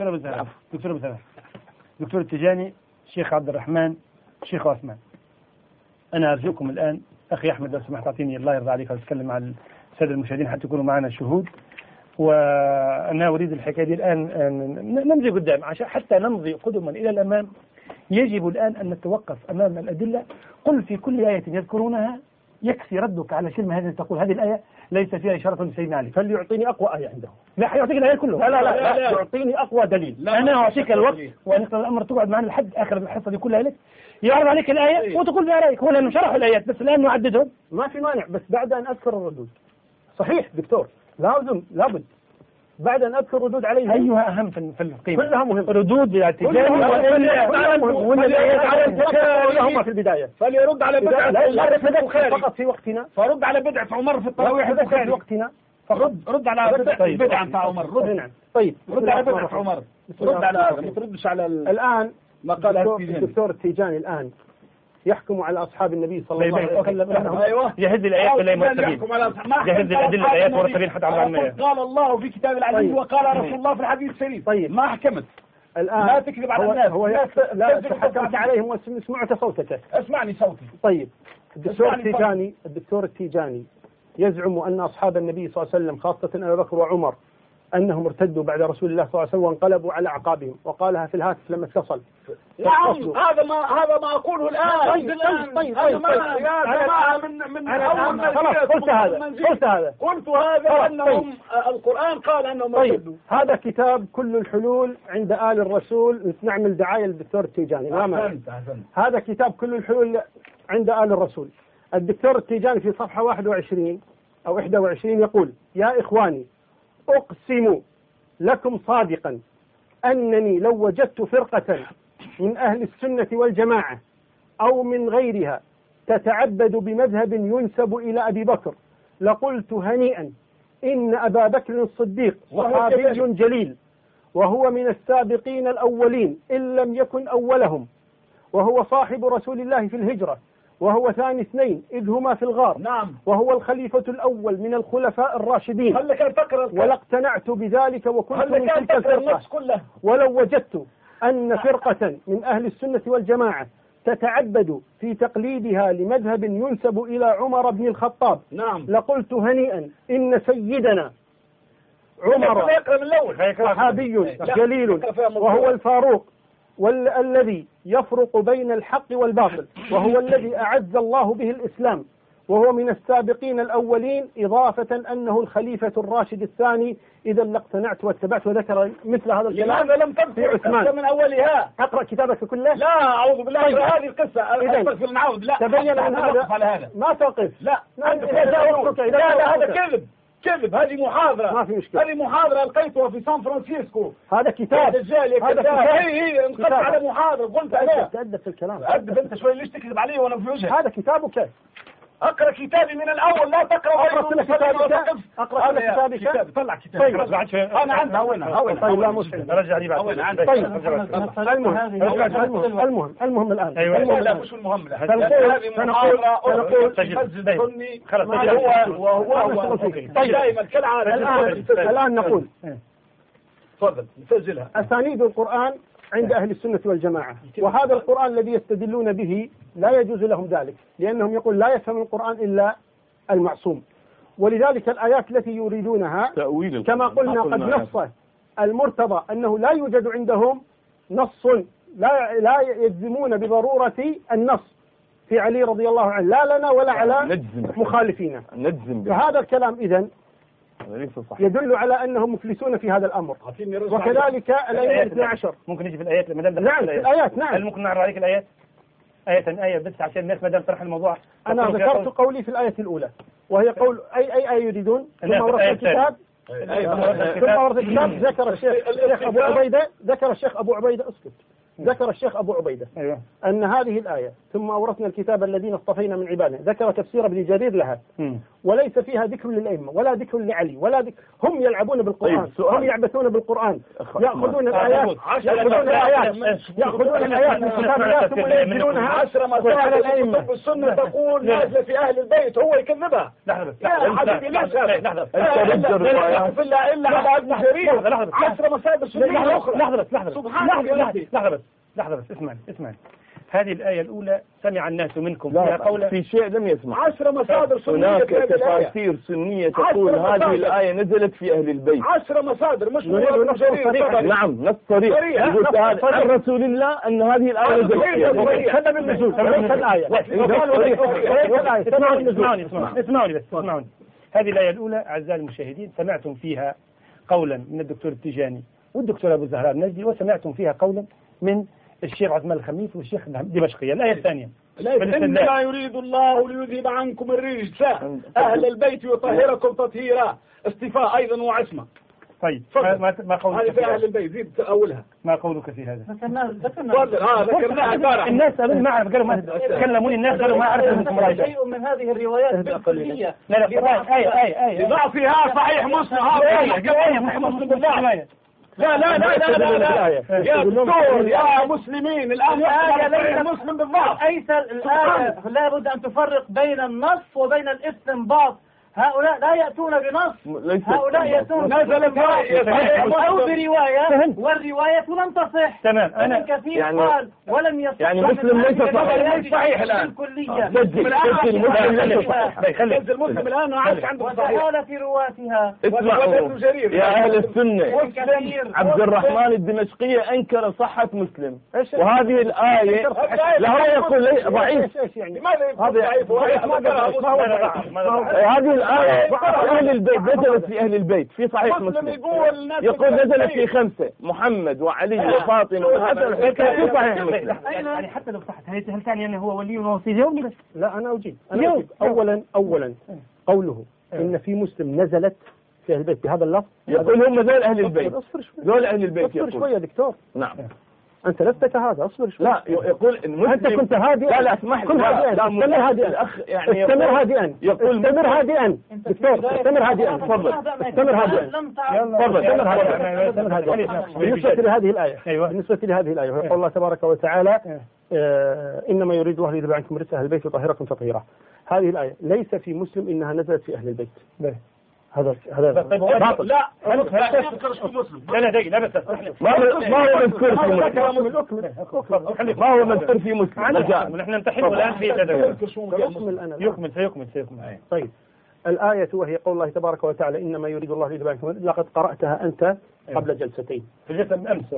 دكتور التيجاني شيخ عبد الرحمن شيخ عثمان. أنا أرجوكم الآن أخي أحمد لو سمحت أعطيني الله يرضى عليك وتتكلم مع السادة المشاهدين حتى يكونوا معنا شهود. وأنا أريد الحكاية دي الآن نمضي قدام عشان حتى نمضي قدما إلى الأمام. يجب الآن أن نتوقف أمام الأدلة. قل في كل آية يذكرونها يكفي ردك على كلمة هذه تقول هذه الآية ليس فيها إشارة لسيدنا علي. فليعطيني أقوى آية عنده. لا حيعطيك الآية كله. لا يعطيني أقوى دليل. أنا أعطيك الوقت ونقرأ الأمر تقعد معنا لحد آخر الحصة دي كلها لك يعرض عليك الآية وتقول فيها رأيك. هو لأنه شرح الآيات بس الآن بعد أن أذكر ردود عليهم. أيها أهم في القيمة؟ كلها مهمة. ردود التجاني كلها في البداية. فليرد على بدعة البخاري فقط في وقتنا. فرد على بدعة عمر في التراويح في وقتنا. رد على بدعة بتاع عمر. رد. طيب رد على بدعة عمر. رد على ما تردش على الآن ما قاله الدكتور التيجاني الآن يحكم على أصحاب النبي صلى الله عليه وسلم. أيوة. جهز الآيات ولا مرتبين؟ جهز الأدلة الآيات مرتبين حتى على المياه. قال الله في كتاب العزيز وقال رسول الله في الحديث الشريف. طيب ما حكمت الآن لا تكذب على الناس. هو لا تحكمت عليهم وسمعت صوتك. اسمعني صوتي. طيب الدكتور التيجاني يزعم أن أصحاب النبي صلى الله عليه وسلم خاصة أبو بكر وعمر أنهم ارتدوا بعد رسول الله صلى الله عليه وسلم وانقلبوا على أعقابهم، وقالها في الهاتف لما اتصل. نعم هذا ما أقوله الآن. طيب يا جماعة من أول ما قلت هذا أنهم القرآن قال أنهم ارتدوا. هذا كتاب كل الحلول عند آل الرسول. نعمل دعاية للدكتور التيجاني. هذا كتاب كل الحلول عند آل الرسول. الدكتور التيجاني في صفحة 21 أو 21 يقول: يا إخواني، أقسم لكم صادقا أنني لو وجدت فرقة من أهل السنة والجماعة أو من غيرها تتعبد بمذهب ينسب إلى أبي بكر لقلت هنيئا إن أبا بكر الصديق صحابي جليل، وهو من السابقين الأولين إن لم يكن أولهم، وهو صاحب رسول الله في الهجرة، وهو ثاني اثنين إذ هما في الغار. نعم. وهو الخليفة الأول من الخلفاء الراشدين. ولا اقتنعت بذلك وكنت من تلك الفرقة. ولو وجدت أن فرقة من أهل السنة والجماعة تتعبد في تقليدها لمذهب ينسب إلى عمر بن الخطاب، نعم، لقلت هنيئا إن سيدنا عمر صحابي جليل وهو الفاروق والذي يفرق بين الحق والباطل، وهو الذي أعز الله به الإسلام، وهو من السابقين الأولين، إضافة أنه الخليفة الراشد الثاني. إذا لاقتنعت واتبعت. وذكر مثل هذا الكلام. لماذا لم تذكر من أولها؟ أقرأ كتابك كله؟ لا أعوذ بالله. طيب. هذه القصة أستغفر نعود. لا تبين من هذا ما توقف. لا هذا كذب. هذه محاضرة. ما في مشكلة. هذه محاضرة ألقيتها في سان فرانسيسكو. هذا كتاب. هي انقطع على محاضرة قلت أنا. تأدب في الكلام. أدب أنت شوي. ليش تكذب علي وأنا في وجهك؟ هذا كتابك. أقرأ كتابي من الأول. لا تقرأ. أقرأ كتابك. طلع كتابك. أنا عندها هنا. طيب لا مشكلة. رجع لي بعد. طيب المهم الآن. لا مش المهم. دائما كالعادة. الآن نقول تفضل نسجلها. أسانيد القرآن عند أهل السنة والجماعة، وهذا القرآن الذي يستدلون به لا يجوز لهم ذلك، لأنهم يقول لا يفهم القرآن إلا المعصوم. ولذلك الآيات التي يريدونها كما قلنا قد نص المرتضى أنه لا يوجد عندهم نص، لا يجزمون بضرورة النص في علي رضي الله عنه، لا لنا ولا على مخالفينا. فهذا الكلام إذن يدل على أنهم مفلسون في هذا الأمر. وكذلك الآية 12. ممكن نجي في الآيات لما دام نعم في الآيات. نعم. هل ممكن نعرض عليك الآيات آية بس عشان الناس ما دام طرح الموضوع؟ أنا ذكرت قولي في الآية الأولى وهي قول أي آية يريدون. ثم ورث الكتاب. ذكر الشيخ أبو عبيدة اسكت. ذكر الشيخ أبو عبيدة أن هذه الآية ثم أورثنا الكتاب الذين اصطفينا من عبادنا، ذكر تفسير ابن جرير لها، وليس فيها ذكر للأئمة ولا ذكر لعلي ولا ذكر. هم يلعبون بالقرآن. هم يعبثون بالقرآن. يأخذون الآيات من كتاب الله ثم ينزلونها 10 مسائل الأئمة. السنة تقول نازلة في أهل البيت، هو يكذبها. لحظة حبيبي ليش إلا على ابن جرير 10 مسائل السنة أخرى. لحظة بس اسمعني. هذه الآية الأولى سمع الناس منكم فيها قولا في شيء لم يسمع. 10 مصادر سنية. هناك تفاسير سنية تقول هذه الآية نزلت في أهل البيت. 10 مصادر مش نعم نص صريح. عن رسول الله أن هذه الآية نزلت فيها. هذا من النزول. اسمعوني. هذه الآية الأولى أعزائي المشاهدين سمعتم فيها قولا من الدكتور التيجاني والدكتور أبو زهراء النجدي، وسمعتم فيها قولا من الشيخ عثمان الخميس والشيخ دمشقية. الآية الثانية: إن لا يريد الله ليذهب عنكم الرجس أهل البيت ويطهركم تطهيرا. اصطفاء أيضا وعصمة. طيب ما قولك هذه في في أهل هذا؟ البيت زيد أولها. ما قولك في هذا؟ ذكرناها البارحة. الناس قالوا ما أعرف، قالوا ما تكلموني، الناس قالوا ما أعرف أنكم راجع. شيء من هذه الروايات بالكلية لا آية لضعفها صحيح مسلم، هذا مسلم بالله. لا لا لا لا لا لا يا دكتور يا مسلمين الآن يا مسلم بالضبط. أيسر الآية لابد أن تفرق بين النص وبين الاستنباط. هؤلاء لا يأتون بنص، هؤلاء يأتون أو برواية والرواية لم تصح. تمام. أنا كثير قال ولم يصح، يعني مسلم ليس صحيح الآن. الكلية سجل مسلم الآن ما عادش عنده صحيح. وتعالى في رواتها. اسمعوا يا أهل السنة، عبد الرحمن الدمشقي أنكر صحة مسلم، وهذه الآية له يقول ضعيف. هذه الآية أهل البيت نزلت في أهل البيت في صحيح مسلم، يقول نزلت في 5 محمد وعلي وفاطمة والحسن في صحيح مسلم. يعني حتى لو صحت هل تعني أنه هو ولي ووصي اليوم؟ لا أنا أجيب. أولا قوله إن في مسلم نزلت في أهل البيت بهذا اللفظ، يقول هم ذول أهل البيت، ذول أهل البيت. اصبر شوية دكتور. نعم أنت لست كهذا، أصبر شوي. لا يقول أنت كنت هادئا. لا اسمح لي، استمر هادئا. الأخ يعني استمر هادئا. يقول استمر هادئا دكتور، استمر هادئا. تفضل استمر هادئا. تفضل استمر هادئا. بالنسبة لهذه الآية، بالنسبة لهذه الآية يقول الله تبارك وتعالى إنما يريد الله ليذهب عنكم رجس أهل البيت ويطهركم تطهيرا. هذه الآية ليس في مسلم إنها نزلت في أهل البيت. هذا باطل. لا لا دقيقة، لا بس ما هو مذكور في مسلم، ما هو مذكور في مسلم. نحن نمتحن الآن في يكمل. طيب الآية وهي قول الله تبارك وتعالى إنما يريد الله ليذهب عنكم، لقد قرأتها أنت قبل جلستين في جلسة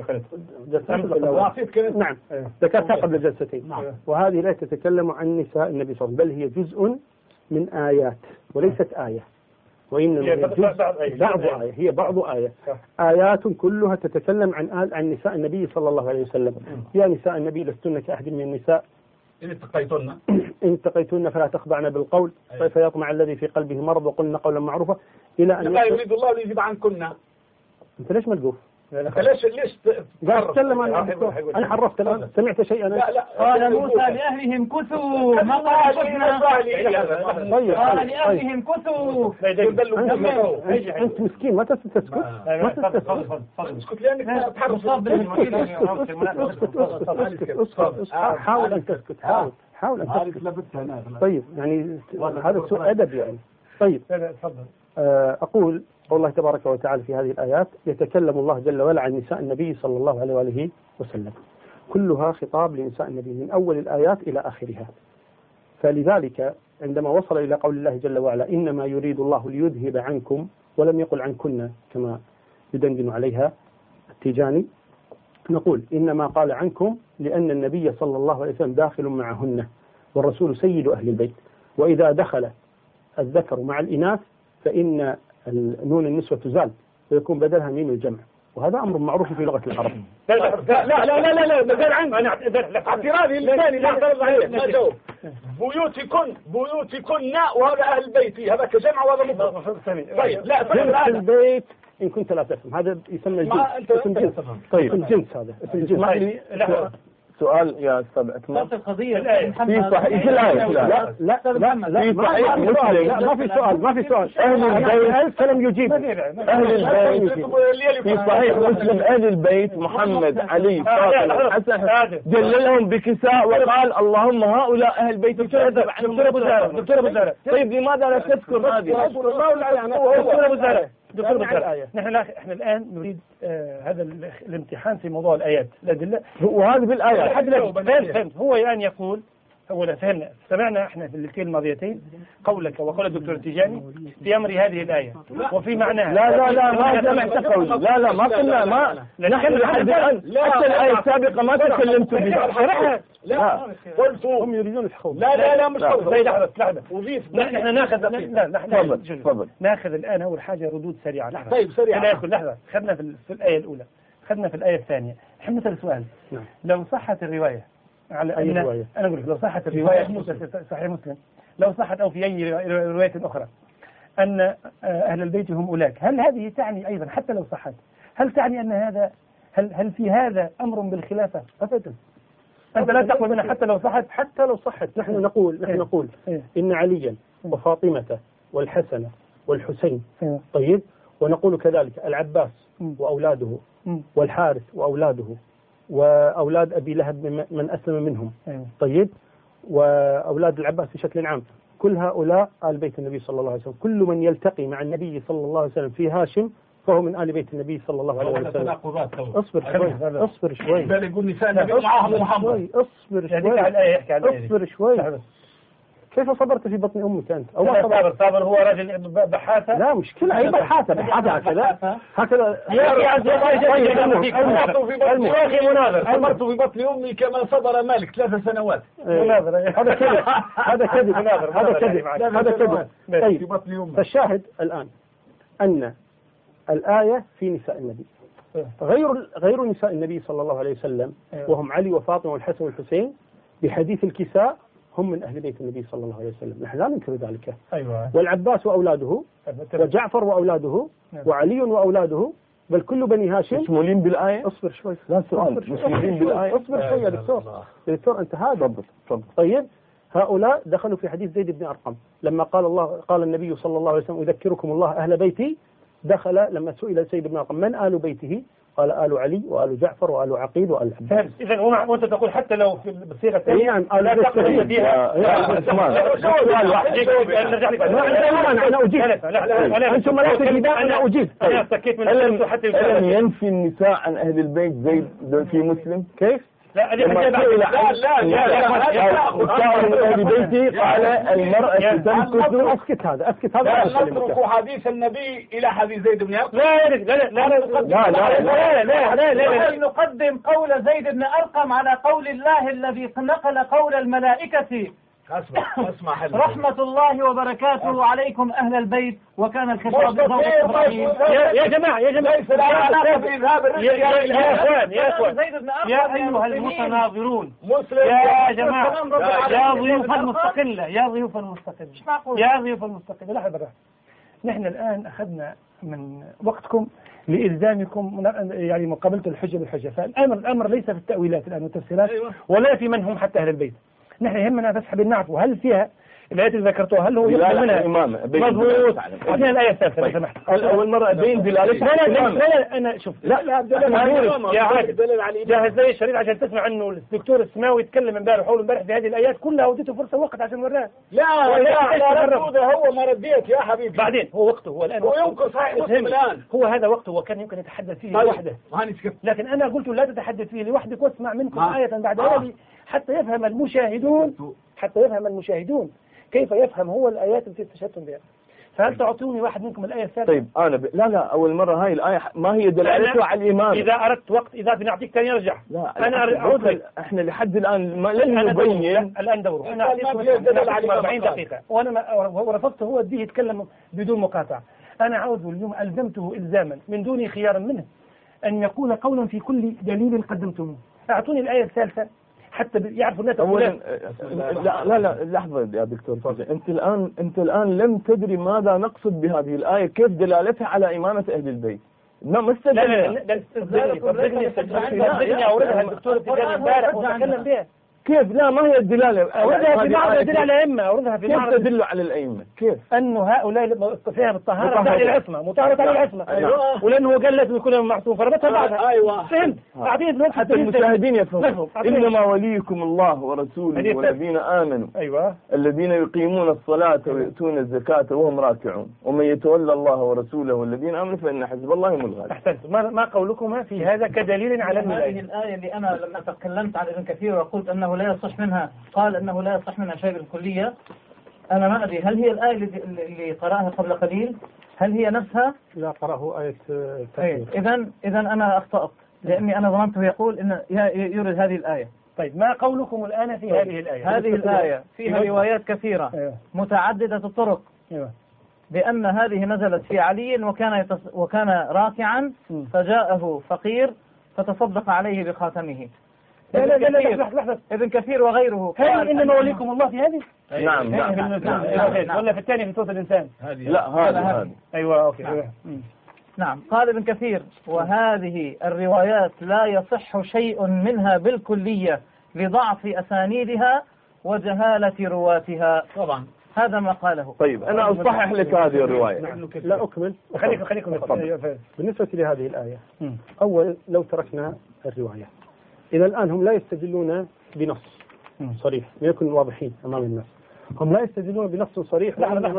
أمس. نعم ذكرتها قبل جلستين. وهذه لا تتكلم عن نساء النبي صلى الله عليه وسلم، بل هي جزء من آيات وليست آية، وإنما هي بعض آية، هي بعض آية. آيات كلها تتكلم عن نساء النبي صلى الله عليه وسلم. يا نساء النبي لستن كأحد من النساء إن اتقيتن فلا تخضعن بالقول فيطمع الذي في قلبه مرض وقلن قولا معروفا إلى أن لا يريد الله ليذهب عنكن. أنت ليش ملقوف؟ ليش تتكلم أنا حرفت الآن، سمعت شيئا؟ لا قال موسى لأهلهم كثوا ما قال قال لأهلهم كثوا. أنت مسكين ما تسكت. اسكت لأنك تحرص. اسكت. حاول أن تسكت. حاول أن تسكت. طيب يعني هذا سوء أدب يعني. طيب أقول والله تبارك وتعالى في هذه الآيات يتكلم الله جل وعلا عن نساء النبي صلى الله عليه وآله وسلم، كلها خطاب لنساء النبي من أول الآيات إلى آخرها. فلذلك عندما وصل إلى قول الله جل وعلا إنما يريد الله ليذهب عنكم، ولم يقل عنكن كما يدندن عليها التيجاني، نقول إنما قال عنكم لأن النبي صلى الله عليه وسلم داخل معهن، والرسول سيد أهل البيت، وإذا دخل الذكر مع الإناث فإن نون النسوة تزال ويكون بدلها ميم الجمع، وهذا أمر معروف في لغة العرب. لا بدل عنه أنا اعتراضي الثاني لا اعترض عليه ما جاوب. بيوتكن وهذا أهل البيت، هذا كجمع وهذا مفرد. طيب لا جنس البيت إن كنت لا تفهم هذا يسمى الجنس. اسم جنس. طيب الجنس هذا اسم الجنس. سؤال يا أستاذ أكمل. القضية في صحيح الآية لا في صحيح مسلم ما في سؤال أهل البيت فلم يجيب. أهل البيت في صحيح مسلم أهل البيت محمد علي فاطمة حسن دللهم بكساء وقال اللهم هؤلاء أهل بيت. دكتور أبو زهرة طيب لماذا لا تذكر هذه؟ دكتور احنا الآن نريد هذا الامتحان في موضوع الآيات الأدلة، وهذا بالآية فهمت. هو الآن يقول أولا فهمنا سمعنا احنا في الليلتين الماضيتين قولك وقول الدكتور التيجاني في أمر هذه الآية وفي معناها. لا ما سمعت قولي. لا ما قلنا ما نحن لحد الآن حتى الآية السابقة ما تكلمت بها. لا قلت هم يريدون الحوض. لا مش حوض. لحظة نحن ناخذ الآن أول حاجة ردود سريعة. طيب سريعة. لحظة خدنا في الآية الأولى، خدنا في الآية الثانية. نحن نسأل سؤال لو صحت الرواية على أي رواية؟ أنا أقول لو صحت الرواية صحيح مسلم، لو صحت أو في أي رواية أخرى أن أهل البيت هم أولاك، هل هذه تعني أيضا حتى لو صحت، هل تعني أن هذا هل في هذا أمر بالخلافة؟ أبدا. أنت لا تقول منها حتى لو صحت. حتى لو صحت نحن نقول إن عليا وفاطمة والحسن والحسين، طيب، ونقول كذلك العباس وأولاده والحارث وأولاده وأولاد أبي لهب من أسلم منهم، طيب، وأولاد العباس بشكل عام، كل هؤلاء آل بيت النبي صلى الله عليه وسلم. كل من يلتقي مع النبي صلى الله عليه وسلم في هاشم فهو من آل بيت النبي صلى الله عليه وسلم. اصبر شوي. يقول نساء النبي معهم محمد. اصبر شوي. كيف صبرت في بطن أمك أنت؟ أو ما صبر هو رجل بحاثة. لا مشكلة، أي بحاثة هكذا. يا أخي مناظر، صبرت في بطن أمي كما صبر مالك 3 سنوات. هذا كذب. طيب، فالشاهد الآن أن الآية في نساء النبي غير نساء النبي صلى الله عليه وسلم، وهم علي وفاطمة والحسن والحسين بحديث الكساء هم من أهل بيت النبي صلى الله عليه وسلم، نحن لا ننكر ذلك. والعباس وأولاده وجعفر وأولاده وعلي وأولاده، بل كل بني هاشم مشمولين بالآية. اصبر شوي، لا سؤال، مشمولين بالآية. اصبر شوي يا دكتور أنت هذا. طيب، هؤلاء دخلوا في حديث زيد بن أرقم لما قال النبي صلى الله عليه وسلم أذكركم الله أهل بيتي، دخل لما سئل سيد بن أرقم من آل بيته، قال آل علي وآل جعفر وآل عقيل وآل عباس. إذا وأنت تقول حتى لو في الصيغة الثانية يعني لا تقبل فيها. أنا أجيب. أنتم لا تجيبون، أنا أجيب. أنا استكيت من حتى ألم ينفي النساء عن أهل البيت زيد في مسلم؟ كيف؟ لا لا أهل بيتي قال المرأة تمكث. أسكت هذا لا نترك حديث النبي إلى حديث زيد بن أرقم. لا نقدم قول زيد بن أرقم على قول الله الذي نقل قول الملائكة. اسمع رحمة الله وبركاته عليكم أهل البيت، وكان الخطاب بزوج إبراهيم. يا جماعة ليس له علاقة بإذهاب الرجل يا أخوان يا أيها المتناظرون، يا جماعة، يا ضيوف المستقلة، يا ضيوف المستقلة، لحظة. نحن الآن أخذنا من وقتكم لإلزامكم يعني مقابلة الحجة بالحجة، فالأمر ليس في التأويلات الآن والتفسيرات ولا في من هم حتى أهل البيت. نحن يهمنا بس حابين نعرفوا هل فيها الآيات اللي ذكرتوها هل هو يقبل منها؟ مضبوط. أعطينا الآية الثالثة لو سمحت. أول مرة بين دلالتها. لا أنا شوف. لا يا عادل جهز لي الشريط عشان تسمع إنه الدكتور السماوي يتكلم امبارح في هذه الآيات كلها، وديته فرصة وقت عشان وراه. لا هو ما رديت يا حبيبي. بعدين هو وقته، هو الآن ويمكن صحيح مسلم الآن. هو هذا وقته، وكان يمكن يتحدث فيه لوحده، لكن أنا قلت لا تتحدث فيه لوحدك واسمع منكم آية بعد آية حتى يفهم المشاهدون كيف يفهم هو الآيات التي استشهدتم بها. فهل تعطوني واحد منكم الآية الثالثة؟ طيب أنا لا أول مرة هاي الآية ما هي دلالتها على الإيمان. إذا أردت وقت إذا بنعطيك ثاني أرجع. لا أنا أعود لك. إحنا لحد الآن ما لن نبين. الآن دوروا. أنا أعطيك 40 دقيقة وأنا ورفضت هو أديه يتكلم بدون مقاطعة. أنا عاوز اليوم ألزمته إلزاما من دون خيار منه أن يقول قولا في كل دليل قدمته. أعطوني الآية الثالثة حتى يعرفوا الناس. لا لحظة يا دكتور فاضل، أنت الآن لم تدري ماذا نقصد بهذه الآية، كيف دلالتها على إمامة أهل البيت. لا صدقني أوردها الدكتور التجاري امبارح وتكلم بها. كيف؟ لا ما هي الدلالة. أوردها في معرض يدل على الأئمة، أوردها في معرض كيف تدل على الأئمة؟ كيف؟ أنه هؤلاء فيها بالطهارة تعني العصمة، مطهرة على العصمة. ولأنه قال لازم يكون معصوم فربطها بعدها. فهمت. أعطيني حتى المشاهدين يفهموا. إنما وليكم الله ورسوله والذين آمنوا الذين يقيمون الصلاة ويؤتون الزكاة وهم راكعون ومن يتولى الله ورسوله والذين آمنوا فإن حزب الله هم الغالبون. أحسنت. ما قولكما في هذا كدليل على هذه الآية اللي أنا لما تكلمت عن ابن كثير وقلت أنه لا يصح منها، قال أنه لا يصح منها شيء بالكلية. أنا ما أدري هل هي الآية اللي قرأها قبل قليل هل هي نفسها؟ لا قرأه آية تفسير. إذا أنا أخطأت لأني أنا ظننته يقول إن يرد هذه الآية. طيب ما قولكم الآن في هذه الآية؟ هذه الآية فيها روايات كثيرة متعددة الطرق بأن هذه نزلت في علي وكان راكعا فجاءه فقير فتصدق عليه بخاتمه. لحظة ابن كثير وغيره هل إنما وليكم الله في هذه؟ نعم ولا في الثاني في سورة الإنسان؟ لا هذا أيوة أوكي. نعم. قال ابن كثير: وهذه الروايات لا يصح شيء منها بالكلية لضعف أسانيدها وجهالة رواتها. طبعا هذا ما قاله. طيب أنا أصحح لك هذه الرواية. لا أكمل. خليكم بالنسبة لهذه الآية، أول لو تركنا الرواية، إلى الآن هم لا يستدلون بنص صريح ليكن واضحين أمام الناس. هم لا يستدلون بنص صريح،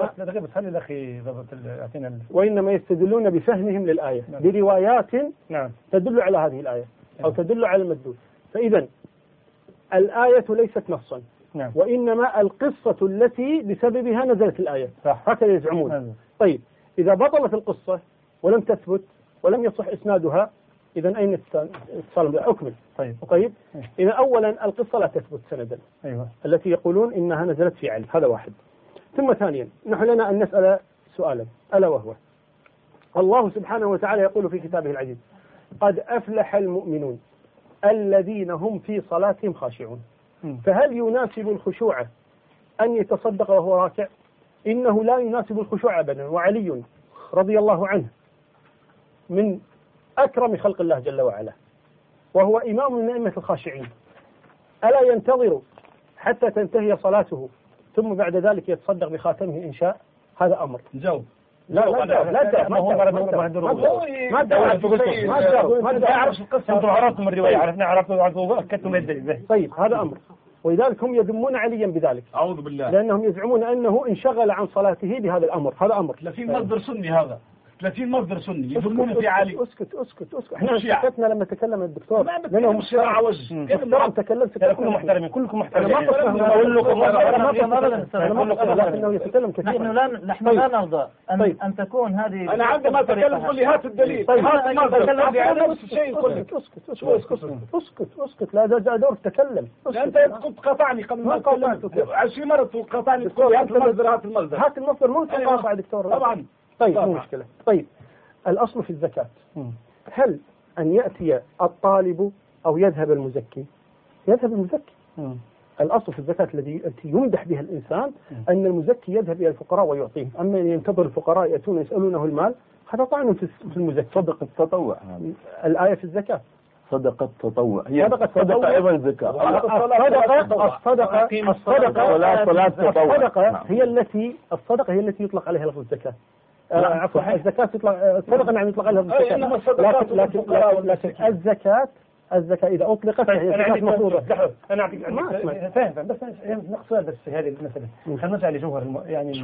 وإنما يستدلون بفهمهم للآية بروايات تدل على هذه الآية أو تدل على المدلول. فإذا الآية ليست نصا، وإنما القصة التي بسببها نزلت الآية، هكذا يزعمون. طيب إذا بطلت القصة ولم تثبت ولم يصح إسنادها، إذا أين اتصال؟ أكمل. طيب إذا أولا القصة لا تثبت سندا، التي يقولون إنها نزلت في علم، هذا واحد. ثم ثانيا نحن لنا أن نسأل سؤالا، ألا وهو الله سبحانه وتعالى يقول في كتابه العزيز: قد أفلح المؤمنون الذين هم في صلاتهم خاشعون. فهل يناسب الخشوع أن يتصدق وهو راكع؟ إنه لا يناسب الخشوع أبدا. وعلي رضي الله عنه من أكرم خلق الله جل وعلا، وهو إمام من أئمة الخاشعين، ألا ينتظر حتى تنتهي صلاته ثم بعد ذلك يتصدق بخاتمه إن شاء؟ هذا أمر. جاوب. لا أعرف القصة. أنتم عرفتم الرواية، عرفتوا أكدتم الدليل. طيب هذا أمر. ولذلك هم يذمون عليا بذلك، أعوذ بالله، لأنهم يزعمون أنه انشغل عن صلاته بهذا الأمر. هذا أمر 30 مصدر سني، هذا 30 مصدر سني يذمون في علي. اسكت. احنا سكتنا لما تكلم الدكتور، لأنهم الشرع وجه. الدكتور تكلمت. كلكم محترمين، كلكم محترمين. لكنه يتكلم كثير. نحن لا نرضى أن تكون هذه. أنا عندما أتكلم قل لي هات الدليل. هات المصدر. اسكت. لا ده دور تكلم. أنت كنت قاطعني قبل ما تكلمت 20 مرة، قاطعني تقول هات المصدر. هات المصدر مو قاطع دكتور. طبعا. طيب مو مشكلة. طيب الأصل في الزكاة، هل أن يأتي الطالب أو يذهب المزكي؟ يذهب المزكي. الأصل في الزكاة التي يمدح بها الإنسان أن المزكي يذهب إلى الفقراء ويعطيهم. أما أن ينتظر الفقراء يأتون يسألونه المال، هذا طعن في المزكي. صدقة التطوع، الآية في الزكاة صدقة التطوع، هي صدقة أيضا زكاة. الصدقة ولا صلاة تطوع. الصدقة هي التي يطلق عليها لفظ الزكاة. عفوا الزكاة الصدقة نعم يطلق عليها الزكاة، لكن الزكاة إذا أطلقت هي زكاة مفروضة. أنا أعطيك فاهم بس نقصد بس في هذه المسألة. خلينا نسأل جوهر يعني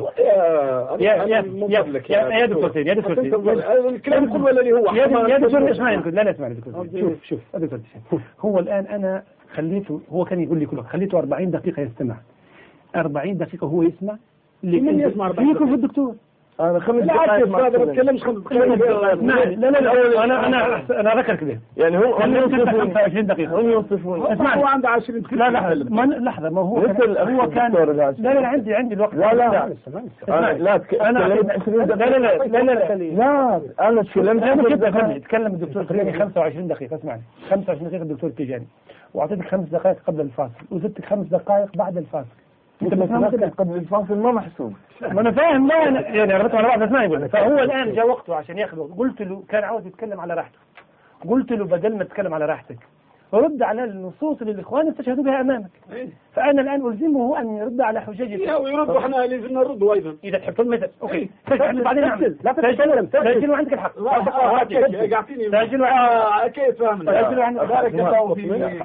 يا دكتور الكلام كله اللي هو يا دكتور اسمعني. لا اسمعني دكتور. شوف دكتور، هو الآن أنا خليته، هو كان يقول لي كله خليته 40 دقيقة يستمع، 40 دقيقة هو يسمع. من يسمع 40 دقيقة؟ في الدكتور. أنا 5 دقائق ما بتكلمش 5 دقائق. لا أنا ذكر كده. يعني هم يوصفون 25 دقيقة. هم يوصفون. هو عنده 20 دقيقة. لحظة ما هو كان. لا عندي الوقت. لا أنا تكلم الدكتور خليني 25 دقيقة. اسمعني 25 دقيقة الدكتور تجاني، وأعطيتك 5 دقائق قبل الفاصل، وزدتك 5 دقائق بعد الفاصل. انت مثلا قبل الفاصل ما محسوب. ما انا فاهم، ما أنا يعني ربطت على بعض اسمعي يقول. فهو الان جاء وقته عشان ياخذ وقت. قلت له كان عاوز يتكلم على راحته، قلت له بدل ما تتكلم على راحتك رد على النصوص اللي الاخوان استشهدوا بها امامك. فانا الان الزمه ان يرد على حججك. ويرد واحنا لازم نرد ايضا اذا تحب المثل. اوكي بعدين لا تتكلم سجل وعندك الحق. سجل اكيد فاهمنا. بارك الله فيك.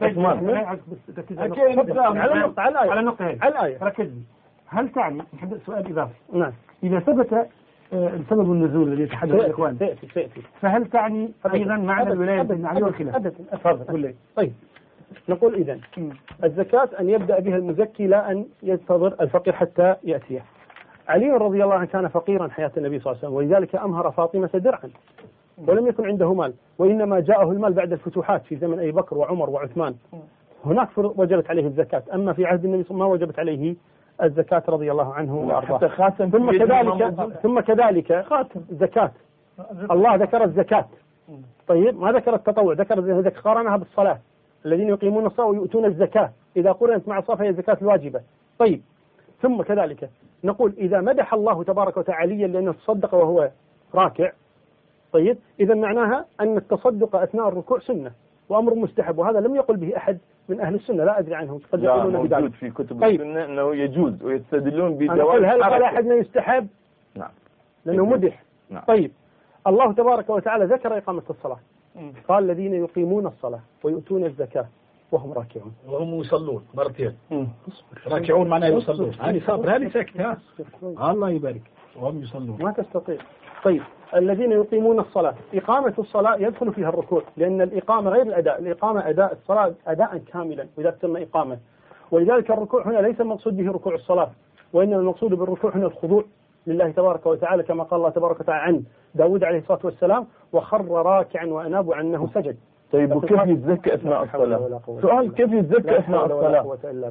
على النقطة هذه الآية ركز. هل تعني سؤال إضافي؟ نعم. إذا ثبت سبب النزول الذي يتحدث الإخوان، فهل تعني أيضا معنى الولاية بين علي والخلافة؟ تفضل. طيب نقول إذن الزكاة أن يبدأ بها المزكي لا أن ينتظر الفقير حتى يأتيه. علي رضي الله عنه كان فقيرا حياة النبي صلى الله عليه وسلم، ولذلك أمهر فاطمة درعا ولم يكن عنده مال، وإنما جاءه المال بعد الفتوحات في زمن أبي بكر وعمر وعثمان، هناك وجبت عليه الزكاة. أما في عهد النبي ما وجبت عليه الزكاة رضي الله عنه وأرضاه. ثم كذلك خاتم زكاة. الله ذكر الزكاة، طيب ما ذكر التطوع، ذكر قارنها بالصلاة. الذين يقيمون الصلاة ويؤتون الزكاة، إذا قرنت مع الصلاة فهي الزكاة الواجبة. طيب، ثم كذلك نقول إذا مدح الله تبارك وتعالى لأنه تصدق وهو راكع، طيب إذا معناها أن التصدق أثناء الركوع سنة وأمر مستحب، وهذا لم يقل به أحد من أهل السنة، لا أدري عنهم، قد يقولون بذلك. موجود في كتب السنة أنه يجوز ويستدلون بدوام. هل قال أحد أنه يستحب؟ نعم، لأنه مدح. نعم. طيب، الله تبارك وتعالى ذكر إقامة الصلاة، قال الذين يقيمون الصلاة ويؤتون الزكاة وهم راكعون. وهم يصلون مرتين. راكعون معناه يصلون. هذه صابر، هذه سكتة. الله يبارك. وهم يصلون. ما تستطيع. طيب، الذين يقيمون الصلاة، إقامة الصلاة يدخل فيها الركوع، لأن الإقامة غير الأداء، الإقامة أداء الصلاة أداء كاملا وإذا تسمى إقامة، ولذلك الركوع هنا ليس المقصود به ركوع الصلاة، وإنما المقصود بالركوع هنا الخضوع لله تبارك وتعالى، كما قال الله تبارك وتعالى عن داود عليه الصلاة والسلام: وخر راكعا وأناب عنه سجد. طيب، وكيف يتزكى أثناء الصلاة؟ سؤال: كيف يتزكى أثناء الصلاة؟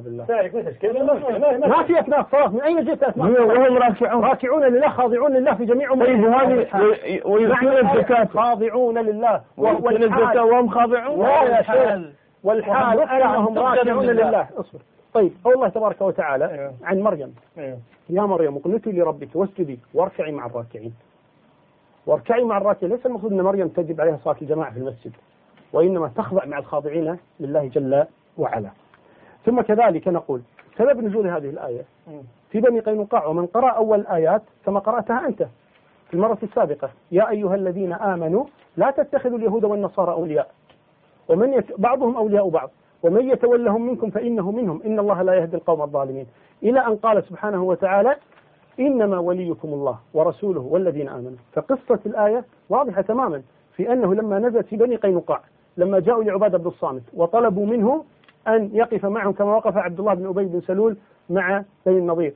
ما في أثناء الصلاة، من أين جئت أثناء الصلاة؟ وهم راكعون لله خاضعون لله في جميع أمورهم. طيب، وهذه ويؤتون الزكاة خاضعون لله ويؤتون الزكاة وهم خاضعون. والحال أنهم راكعون لله. اصبر. طيب، قول الله تبارك وتعالى عن مريم: يا مريم اقنتي لربك واسجدي واركعي مع الراكعين. واركعي مع الراكعين ليس المقصود أن مريم تجب عليها صلاة الجماعة في المسجد، وإنما تخضع مع الخاضعين لله جل وعلا. ثم كذلك نقول سبب نزول هذه الآية في بني قينقاع، ومن قرأ أول الآيات كما قرأتها أنت في المرة السابقة: يا أيها الذين آمنوا لا تتخذوا اليهود والنصارى أولياء بعضهم أولياء بعض ومن يتولهم منكم فإنه منهم إن الله لا يهدي القوم الظالمين، إلى أن قال سبحانه وتعالى: إنما وليكم الله ورسوله والذين آمنوا. فقصة الآية واضحة تماما في أنه لما نزلت في بني قينقاع، لما جاءوا لعبادة بن الصامت وطلبوا منه أن يقف معهم كما وقف عبد الله بن أبي بن سلول مع بني النضير،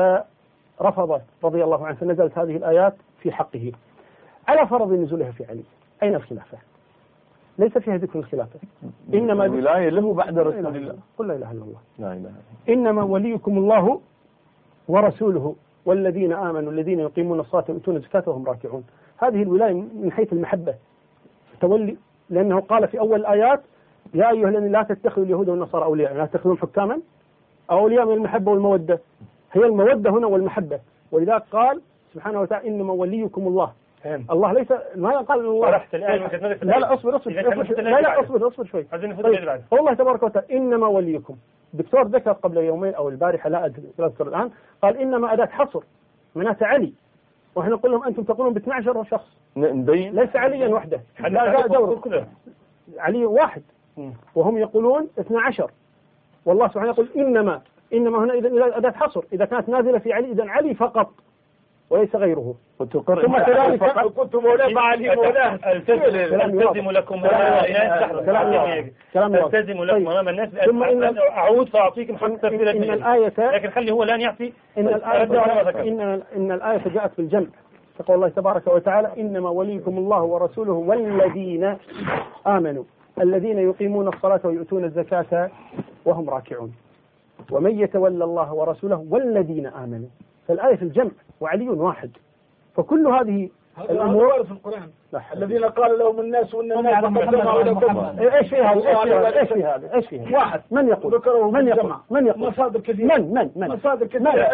فرفض رضي الله عنه، فنزلت هذه الآيات في حقه على فرض نزولها في علي. أين الخلافة؟ ليس فيها ذكر الخلافة، إنما الولاية له بعد رسول الله. قل لا إله إلا الله. لا إله. إنما وليكم الله ورسوله والذين آمنوا الذين يقيمون الصلاة ويؤتون الزكاة وهم راكعون. هذه الولاية من حيث المحبة تولي، لأنه قال في أول الآيات: يا أيها الذين لا تتخذوا اليهود والنصارى أولياء، لا تتخذون حكاما أولياء من المحبة والمودة، هي المودة هنا والمحبة. ولذلك قال سبحانه وتعالى: إنما وليكم الله. الله ليس ما قال الله. لا اصبر شوي. طيب. الله تبارك وتعالى: إنما وليكم. الدكتور ذكر قبل يومين أو البارحة لا أذكر الآن، قال إنما أداة حصر معناته علي، وإحنا نقول لهم أنتم تقولون ب 12 شخص، ليس عليا وحده، لا دور علي واحد وهم يقولون 12. والله سبحانه يقول إنما هنا إذا أداة حصر، إذا كانت نازلة في علي إذا علي فقط وليس غيره. ثم كذلك كنت مولاه مع علي مولاه التزم لكم التزم لكم امام الناس. ثم ان اعود فاعطيكم حق تفسير ان الايه، لكن خلي هو الان يعطي ان الايه جاءت في الجمع، فقال الله تبارك وتعالى: انما وليكم الله ورسوله والذين امنوا الذين يقيمون الصلاه ويؤتون الزكاه وهم راكعون ومن يتولى الله ورسوله والذين امنوا. فالايه في الجمع وعلي واحد، فكل هذه الأمور في القرآن. الذين قال لهم الناس وإن الناس قدموا لكم. إيش في هذا؟ واحد. من يقول؟ من يقول؟ مصادر كثيرة. من مصادر كثيرة.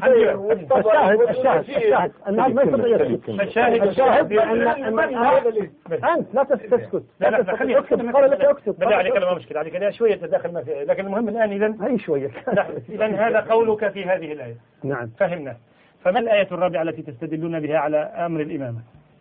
الشاهد. الناس ما يستطيع يسكت. الشاهد أنت لا تسكت. لا خليه يكتب. قال لك اكتب. بدأ عليك ما مشكلة عليك هذا شوية تداخل ما فيه، لكن المهم الآن إذا أي شوية. إذا هذا قولك في هذه الآية. نعم. فهمنا. فما الآية الرابعة التي تستدلون بها على أمر الإمامة؟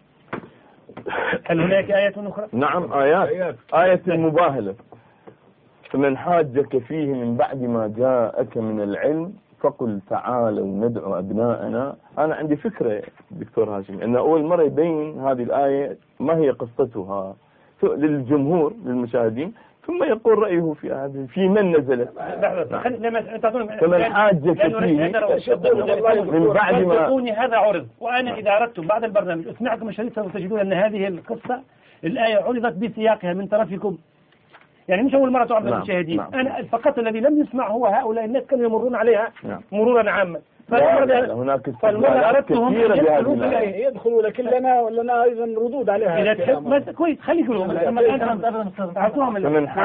هل هناك آية أخرى؟ نعم، آية المباهلة: فمن حاجك فيه من بعد ما جاءك من العلم فقل تعالوا ندعو أبناءنا. أنا عندي فكرة دكتور هاشم أن أول مرة يبين هذه الآية ما هي قصتها للجمهور للمشاهدين، ثم يقول رأيه في من نزلت. فمن حاجك فيه من بعد ما هذا عرض، وأنا إذا أردتم بعد البرنامج أسمعكم الشريط سوف تجدون أن هذه القصة الآية عرضت بسياقها من طرفكم، يعني مش أول مرة تعرض للمشاهدين. أنا فقط الذي لم يسمع هو هؤلاء الناس كانوا يمرون عليها مرورا عاما. هناك استدلالات كثيرة بهذه الآية يدخلوا، لكن لنا أيضا ردود عليها. كويس، خلي يقولوا.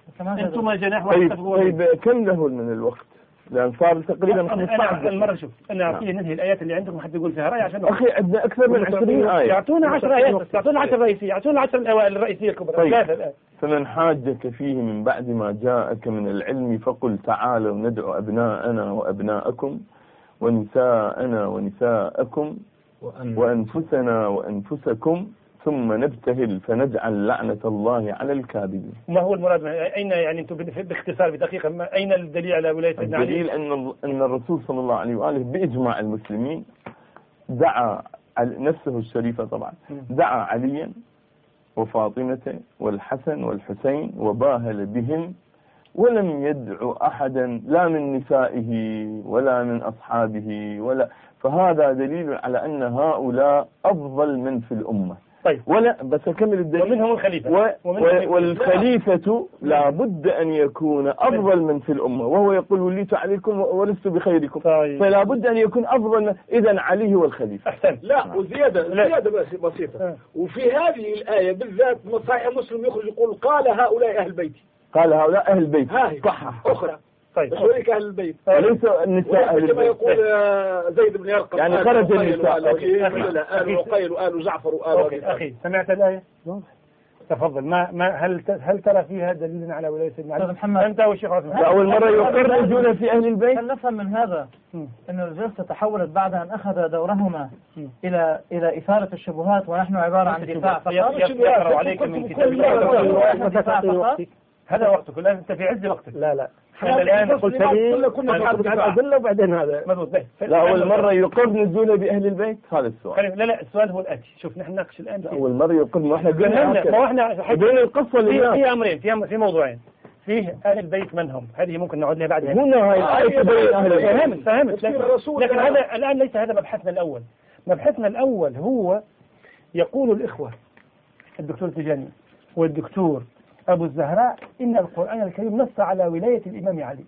أنتم جناح طيب كم له من الوقت؟ لأن صار تقريبا 15 المرة شوف أنا أعطيه ننهي الآيات اللي عندكم حد يقول فيها رأي عشان أخي عندنا أكثر من 20 آية. يعطونا 10 آيات، يعطونا 10 رئيسية، يعطونا 10 الأوائل الرئيسية الكبرى. طيب. فمن حاجك فيه من بعد ما جاءك من العلم فقل تعالوا ندعو أبناءنا وأبناءكم ونساءنا ونساءكم وأنفسنا وأنفسكم ثم نبتهل فنجعل لعنة الله على الكاذبين. ما هو المراد؟ أين يعني أنتم باختصار بدقيقة أين الدليل على ولاية سيدنا علي؟ الدليل أن الرسول صلى الله عليه وآله بإجماع المسلمين دعا نفسه الشريفة طبعا دعا عليا وفاطمة والحسن والحسين وباهل بهم ولم يدعو أحدا لا من نسائه ولا من أصحابه فهذا دليل على أن هؤلاء أفضل من في الأمة. طيب. ولا بس أكمل الدليل. ومنهم الخليفة. والخليفة لا بد أن يكون أفضل من في الأمة، وهو يقول وليت عليكم ولست بخيركم. طيب. فلا بد أن يكون أفضل. إذا علي هو الخليفة. أحسن. لا وزيادة بسيطة. وفي هذه الآية بالذات صحيح مسلم يخرج يقول قال هؤلاء أهل بيتي. قال هؤلاء أهل بيت. صح أخرى. طيب. شريك أهل البيت. وليس النساء أهل البيت. كما يقول زيد بن يرقم. يعني خرج النساء. آل عقيل وآل جعفر وآل أخي سمعت الآية؟ تفضل. هل ترى فيها دليل على ولاية سيدنا علي؟ محمد أنت والشيخ عثمان. أول مرة يقر رجولا في أهل البيت. هل نفهم من هذا أن الجلسة تحولت بعد أن أخذ دورهما إلى إثارة الشبهات ونحن عبارة عن دفاع فقط؟ يقرأ عليك من كتاب الله. هذا وقتك الآن أنت في عز وقتك. لا احنا الآن قلت لي كنا نحارب على الأدلة وبعدين هذا لا أول مرة يقر نزوله بأهل البيت. هذا السؤال. لا السؤال هو الآتي. شوف نحن نناقش الآن أول مرة يقر. ما إحنا بين القصة في أمرين في موضوعين. فيه أهل البيت من هم؟ هذه ممكن نعود لها بعدين. هنا هاي الآية بين أهل البيت. فهمت. لكن هذا الآن ليس هذا مبحثنا الأول. مبحثنا الأول هو يقول الإخوة الدكتور تجاني والدكتور أبو الزهراء إن القرآن الكريم نص على ولاية الإمام علي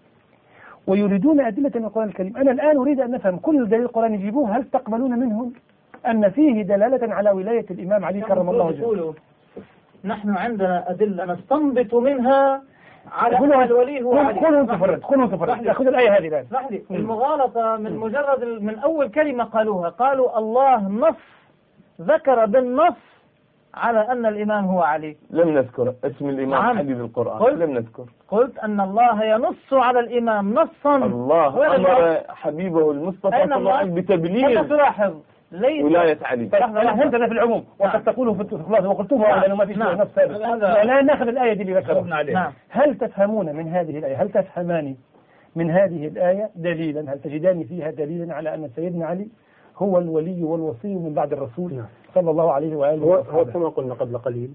ويريدون أدلة من القرآن الكريم. أنا الآن أريد أن نفهم كل دليل القرآن يجيبوه هل تقبلون منهم أن فيه دلالة على ولاية الإمام علي كرم الله وجهه؟ نحن عندنا أدلة نستنبط منها على أن الولي هو علي. كلهم تفرد. خذ الآية هذه الآن. المغالطة من مجرد من أول كلمة قالوها قالوا الله نص ذكر بالنص على أن الإمام هو علي. لم نذكر اسم الإمام علي بالقرآن. لم نذكر. قلت أن الله ينص على الإمام نصا. الله أمر حبيبه المصطفى صلى الله عليه وسلم بتبليغ تلاحظ ولاية علي. هذا في العموم وقد تقوله في الخلاصة وقلتوه لأنه ما في شيء نفس هذا. لا نأخذ الآية دي اللي ذكرنا عليها. هل تفهمون من هذه الآية؟ هل تفهمان من هذه الآية دليلا؟ هل تجدان فيها دليلا على أن سيدنا علي هو الولي والوصي من بعد الرسول صلى الله عليه وآله؟ هو كما قلنا قبل قليل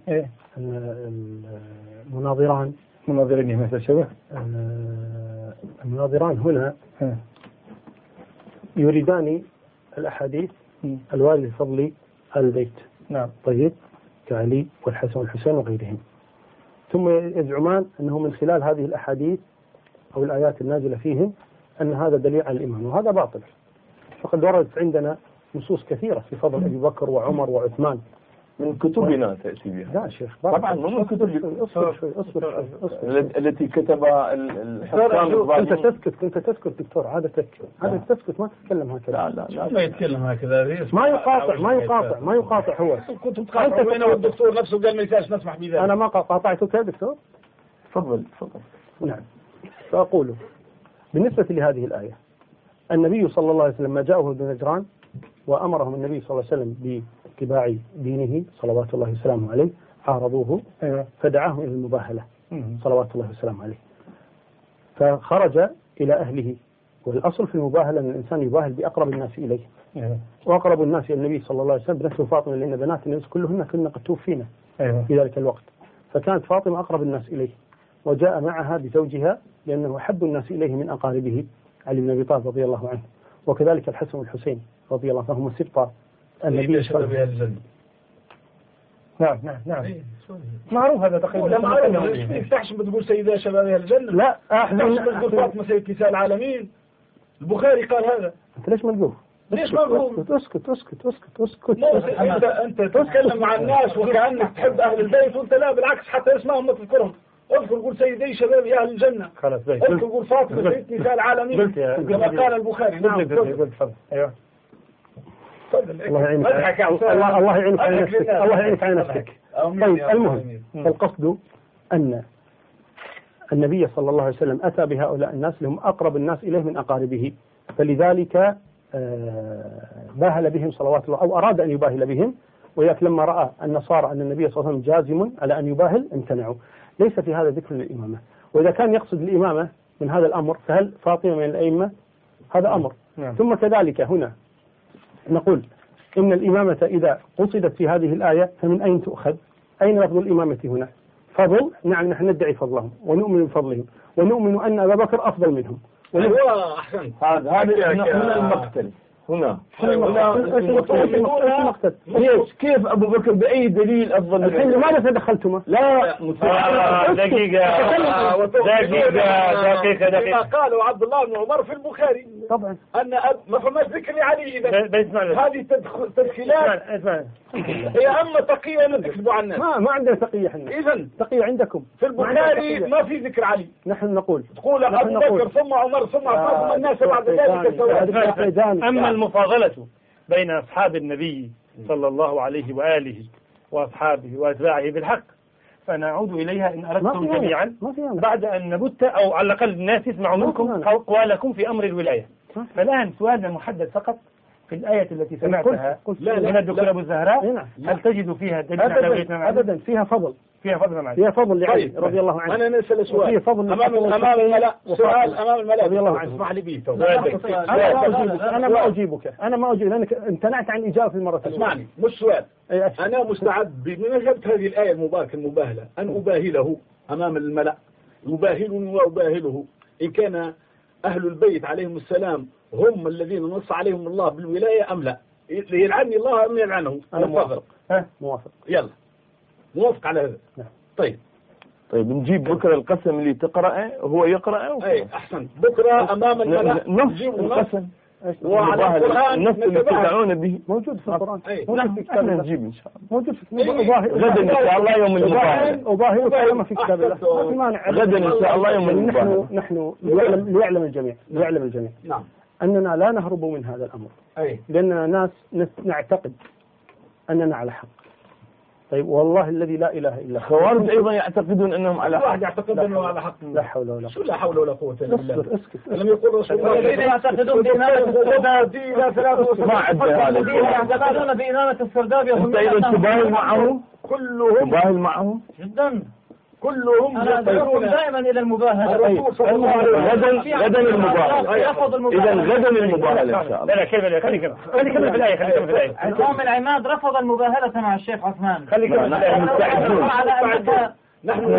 المناظران مثل شبه المناظران هنا يريدان الأحاديث الواردة بفضل البيت. نعم. طيب كعلي والحسن والحسين وغيرهم. ثم يزعمان أنه من خلال هذه الأحاديث أو الآيات النازلة فيهم أن هذا دليل على الإمام، وهذا باطل. فقد وردت عندنا نصوص كثيرة في فضل أبي بكر وعمر وعثمان من كتبنا تأتي بها. لا شيخ طبعا من كتب. أصبر. التي كتبها الحكام. كنت تسكت دكتور. عادتك تسكت ما تتكلم هكذا. لا ما يتكلم هكذا. ما يقاطع هو. كنت تقاطع بينه والدكتور نفسه قال ما يساش نسمح بذلك. أنا ما قاطعتك يا دكتور. تفضل. نعم. فأقول بالنسبة لهذه الآية النبي صلى الله عليه وسلم ما جاءه ابن نجران وأمرهم النبي صلى الله عليه وسلم باتباع دينه صلوات الله وسلامه عليه عارضوه فدعاهم إلى المباهلة صلوات الله وسلامه عليه فخرج إلى أهله. والأصل في المباهلة أن الإنسان يباهل بأقرب الناس إليه وأقرب الناس إلى النبي صلى الله عليه وسلم بنته فاطمة لأن بنات الناس كلهن كنا قد توفينا في ذلك الوقت. فكانت فاطمة أقرب الناس إليه وجاء معها بزوجها لأنه أحب الناس إليه من أقاربه علي بن أبي طالب رضي الله عنه وكذلك الحسن والحسين رضي الله عنهم سبطا النبي صلى الله عليه وسلم. نعم معروف هذا تقريبا. لا معروف. ما يفتحش بتقول سيدة شباب أهل الجنة. لا بتقول فاطمة سيد نساء العالمين. البخاري قال هذا. أنت ليش ملقوف؟ ليش ملقوف؟ اسكت. أنت تتكلم مع الناس وكأنك تحب أهل البيت وأنت لا بالعكس حتى اسمهم ما تذكرهم. اذكر قول سيدي شباب يا أهل الجنة. خلاص زي اذكر قول فاطمة بنت نساء العالمين كما قال البخاري. نعم قلت تفضل. أيوه الله يعينك الله يعينك على نفسك الله يعينك على نفسك. طيب المهم فالقصد أن النبي صلى الله عليه وسلم أتى بهؤلاء الناس لهم أقرب الناس إليه من أقاربه، فلذلك باهل بهم صلوات الله أو أراد أن يباهل بهم، ولذلك لما رأى النصارى أن النبي صلى الله عليه وسلم جازم على أن يباهل امتنعوا. ليس في هذا ذكر للإمامة، وإذا كان يقصد الإمامة من هذا الأمر فهل فاطمة من الأئمة؟ هذا أمر. ثم كذلك هنا نقول إن الإمامة إذا قصدت في هذه الآية فمن أين تؤخذ؟ أين لفظ الإمامة هنا؟ فضل، نعم نحن ندعي فضلهم ونؤمن بفضلهم ونؤمن أن أبا بكر أفضل منهم. أيوة أحسنت. هذا هنا المقتل هنا كيف أبو بكر بأي دليل أفضل؟ الحين لماذا تدخلتما؟ لا دقيقة قالوا عبد الله بن عمر في البخاري طبعا أن ما فماش ذكر علي إذا هذه تدخيلات هي أما تقية نكذب على الناس. ما عندنا تقية احنا. إذن تقية عندكم في البخاري ما في ذكر علي. نحن نقول تقول أبو بكر ثم عمر ثم عثمان ثم الناس بعد ذلك سواء. أما المفاضلة بين أصحاب النبي صلى الله عليه وآله وأصحابه وأتباعه بالحق فنعود إليها إن أردتم جميعا بعد أن نبت أو على الأقل الناس يسمعوا منكم أقوالكم في أمر الولاية. فالآن سؤالنا المحدد فقط في الآية التي سمعتها من الدكتور أبو الزهراء، هل تجد فيها دليل على أبدا فيها فضل فيها فضل لعلي رضي الله عنه. أنا نسأل سؤال أمام الملأ، سؤال أمام الملأ رضي الله عنه. اسمح لي به. أنا ما أجيبك لأنك امتنعت عن الإجابة في المرة الأولى. اسمعني مش سؤال. أنا مستعد بمناسبة هذه الآية المباركة المباهلة أن أباهله أمام الملأ، يباهلني وأباهله إن كان أهل البيت عليهم السلام هم الذين نص عليهم الله بالولاية أم لا. يلعني الله أم يلعنه. أنا موافق. يلا موافق على هذا. طيب نجيب بكرة القسم اللي تقرأه هو يقرأه. أي أحسن بكرة أمام الملأ نجيب القسم وعلى القرآن النفس اللي تدعون به موجود في القرآن. احنا نجيب إن شاء الله موجود في غدا إن شاء الله يوم المباهلة. أباهل كلام في كتاب الله ما في مانع. غدا إن شاء الله يوم المباهلة. نحن ليعلم الجميع نعم أننا لا نهرب من هذا الأمر لأننا ناس نعتقد أننا على حق. طيب والله الذي لا إله إلا هو. خوارج أيضا يعتقدون أنهم على حق. يعتقد أنهم على حق. لا حول ولا قوة. لا حول ولا قوة إلا بالله. اسكت. لم يقول رسول الله يعتقدون بإمامة ما عد هذا. يعتقدون بإمامة السرداب. أنت أيضا تباهل معهم. كلهم تباهل معهم. جدا. كلهم أنا أدعوكم دائما إلى المباهلة. الرسول صلى الله عليه وسلم غدا المباهلة. إذا غدا المباهلة إن شاء الله. لا كمل في الآية. الإمام العماد رفض المباهلة مع الشيخ عثمان. خلي كمل في الآية. نحن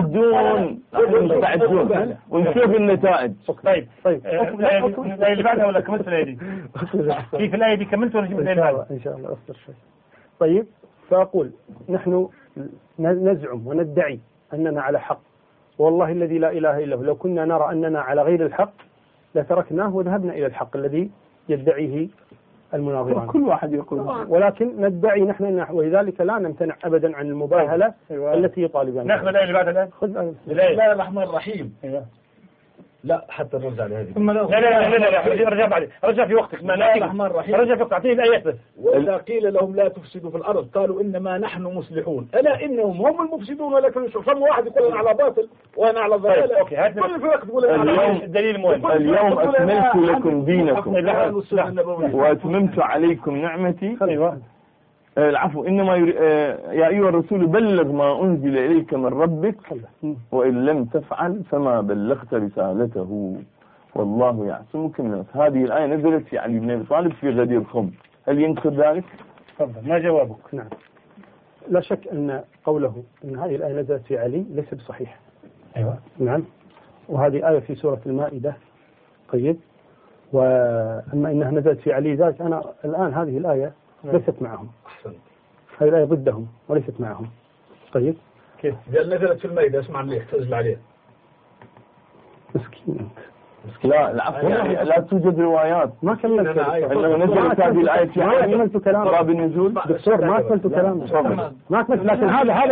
مستعدون ونشوف النتائج. طيب الآية اللي بعدها ولا كملت الآية دي؟ كيف الآية دي كملت ولا جبت الآية اللي بعدها؟ إن شاء الله أصبر شوي. طيب فأقول نحن نزعم وندعي أننا على حق، والله الذي لا إله إلا هو لو كنا نرى أننا على غير الحق لتركناه وذهبنا إلى الحق الذي يدعيه المناظران. كل واحد يقول، ولكن ندعي نحن ولذلك لا نمتنع أبدا عن المباهلة التي يطالبنا. ناخذ الآية اللي بعدها الآن. خذ بسم الله الرحمن الرحيم. لا حتى نرجع لهذه. لا رجع في وقتك. بسم الله الرحمن الرحيم. رجع في وقت أعطيني الآيات بس. وإذا قيل لهم لا تفسدوا في الأرض قالوا إنما نحن مصلحون ألا إنهم هم المفسدون ولكن فما واحد يقول أنا على باطل وأنا على ضلالة. كل الفرق تقول الدليل المهم. اليوم أكملت لكم دينكم وأتممت عليكم نعمتي. العفو إنما يا أيها الرسول بلغ ما أنزل إليك من ربك وإن لم تفعل فما بلغت رسالته والله يعصمك من الناس. هذه الآية نزلت في علي بن أبي طالب في غدير خم. هل ينكر ذلك؟ تفضل ما جوابك؟ نعم لا شك أن قوله أن هذه الآية نزلت في علي ليس بصحيح. أيوة نعم وهذه آية في سورة المائدة. طيب وأما إنها نزلت في علي ذلك أنا الآن هذه الآية ليست معهم. هذه الآية ضدهم وليست معهم. طيب كيف؟ قال نزلت في المائدة اسمع مني احتجل عليه. مسكين أنت. لا العفو يعني لا توجد روايات. ما كملت انه نزلت هذه الآية في ما كملت كلام باب النزول. دكتور ما كملت كلام ما كملت، لكن هذا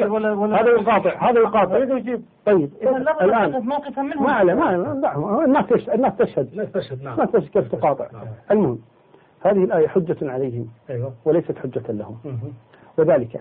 يقاطع. طيب الآن ما عليه الناس تشهد كيف تقاطع. المهم هذه الآية حجة عليهم وليست حجة لهم. وذلك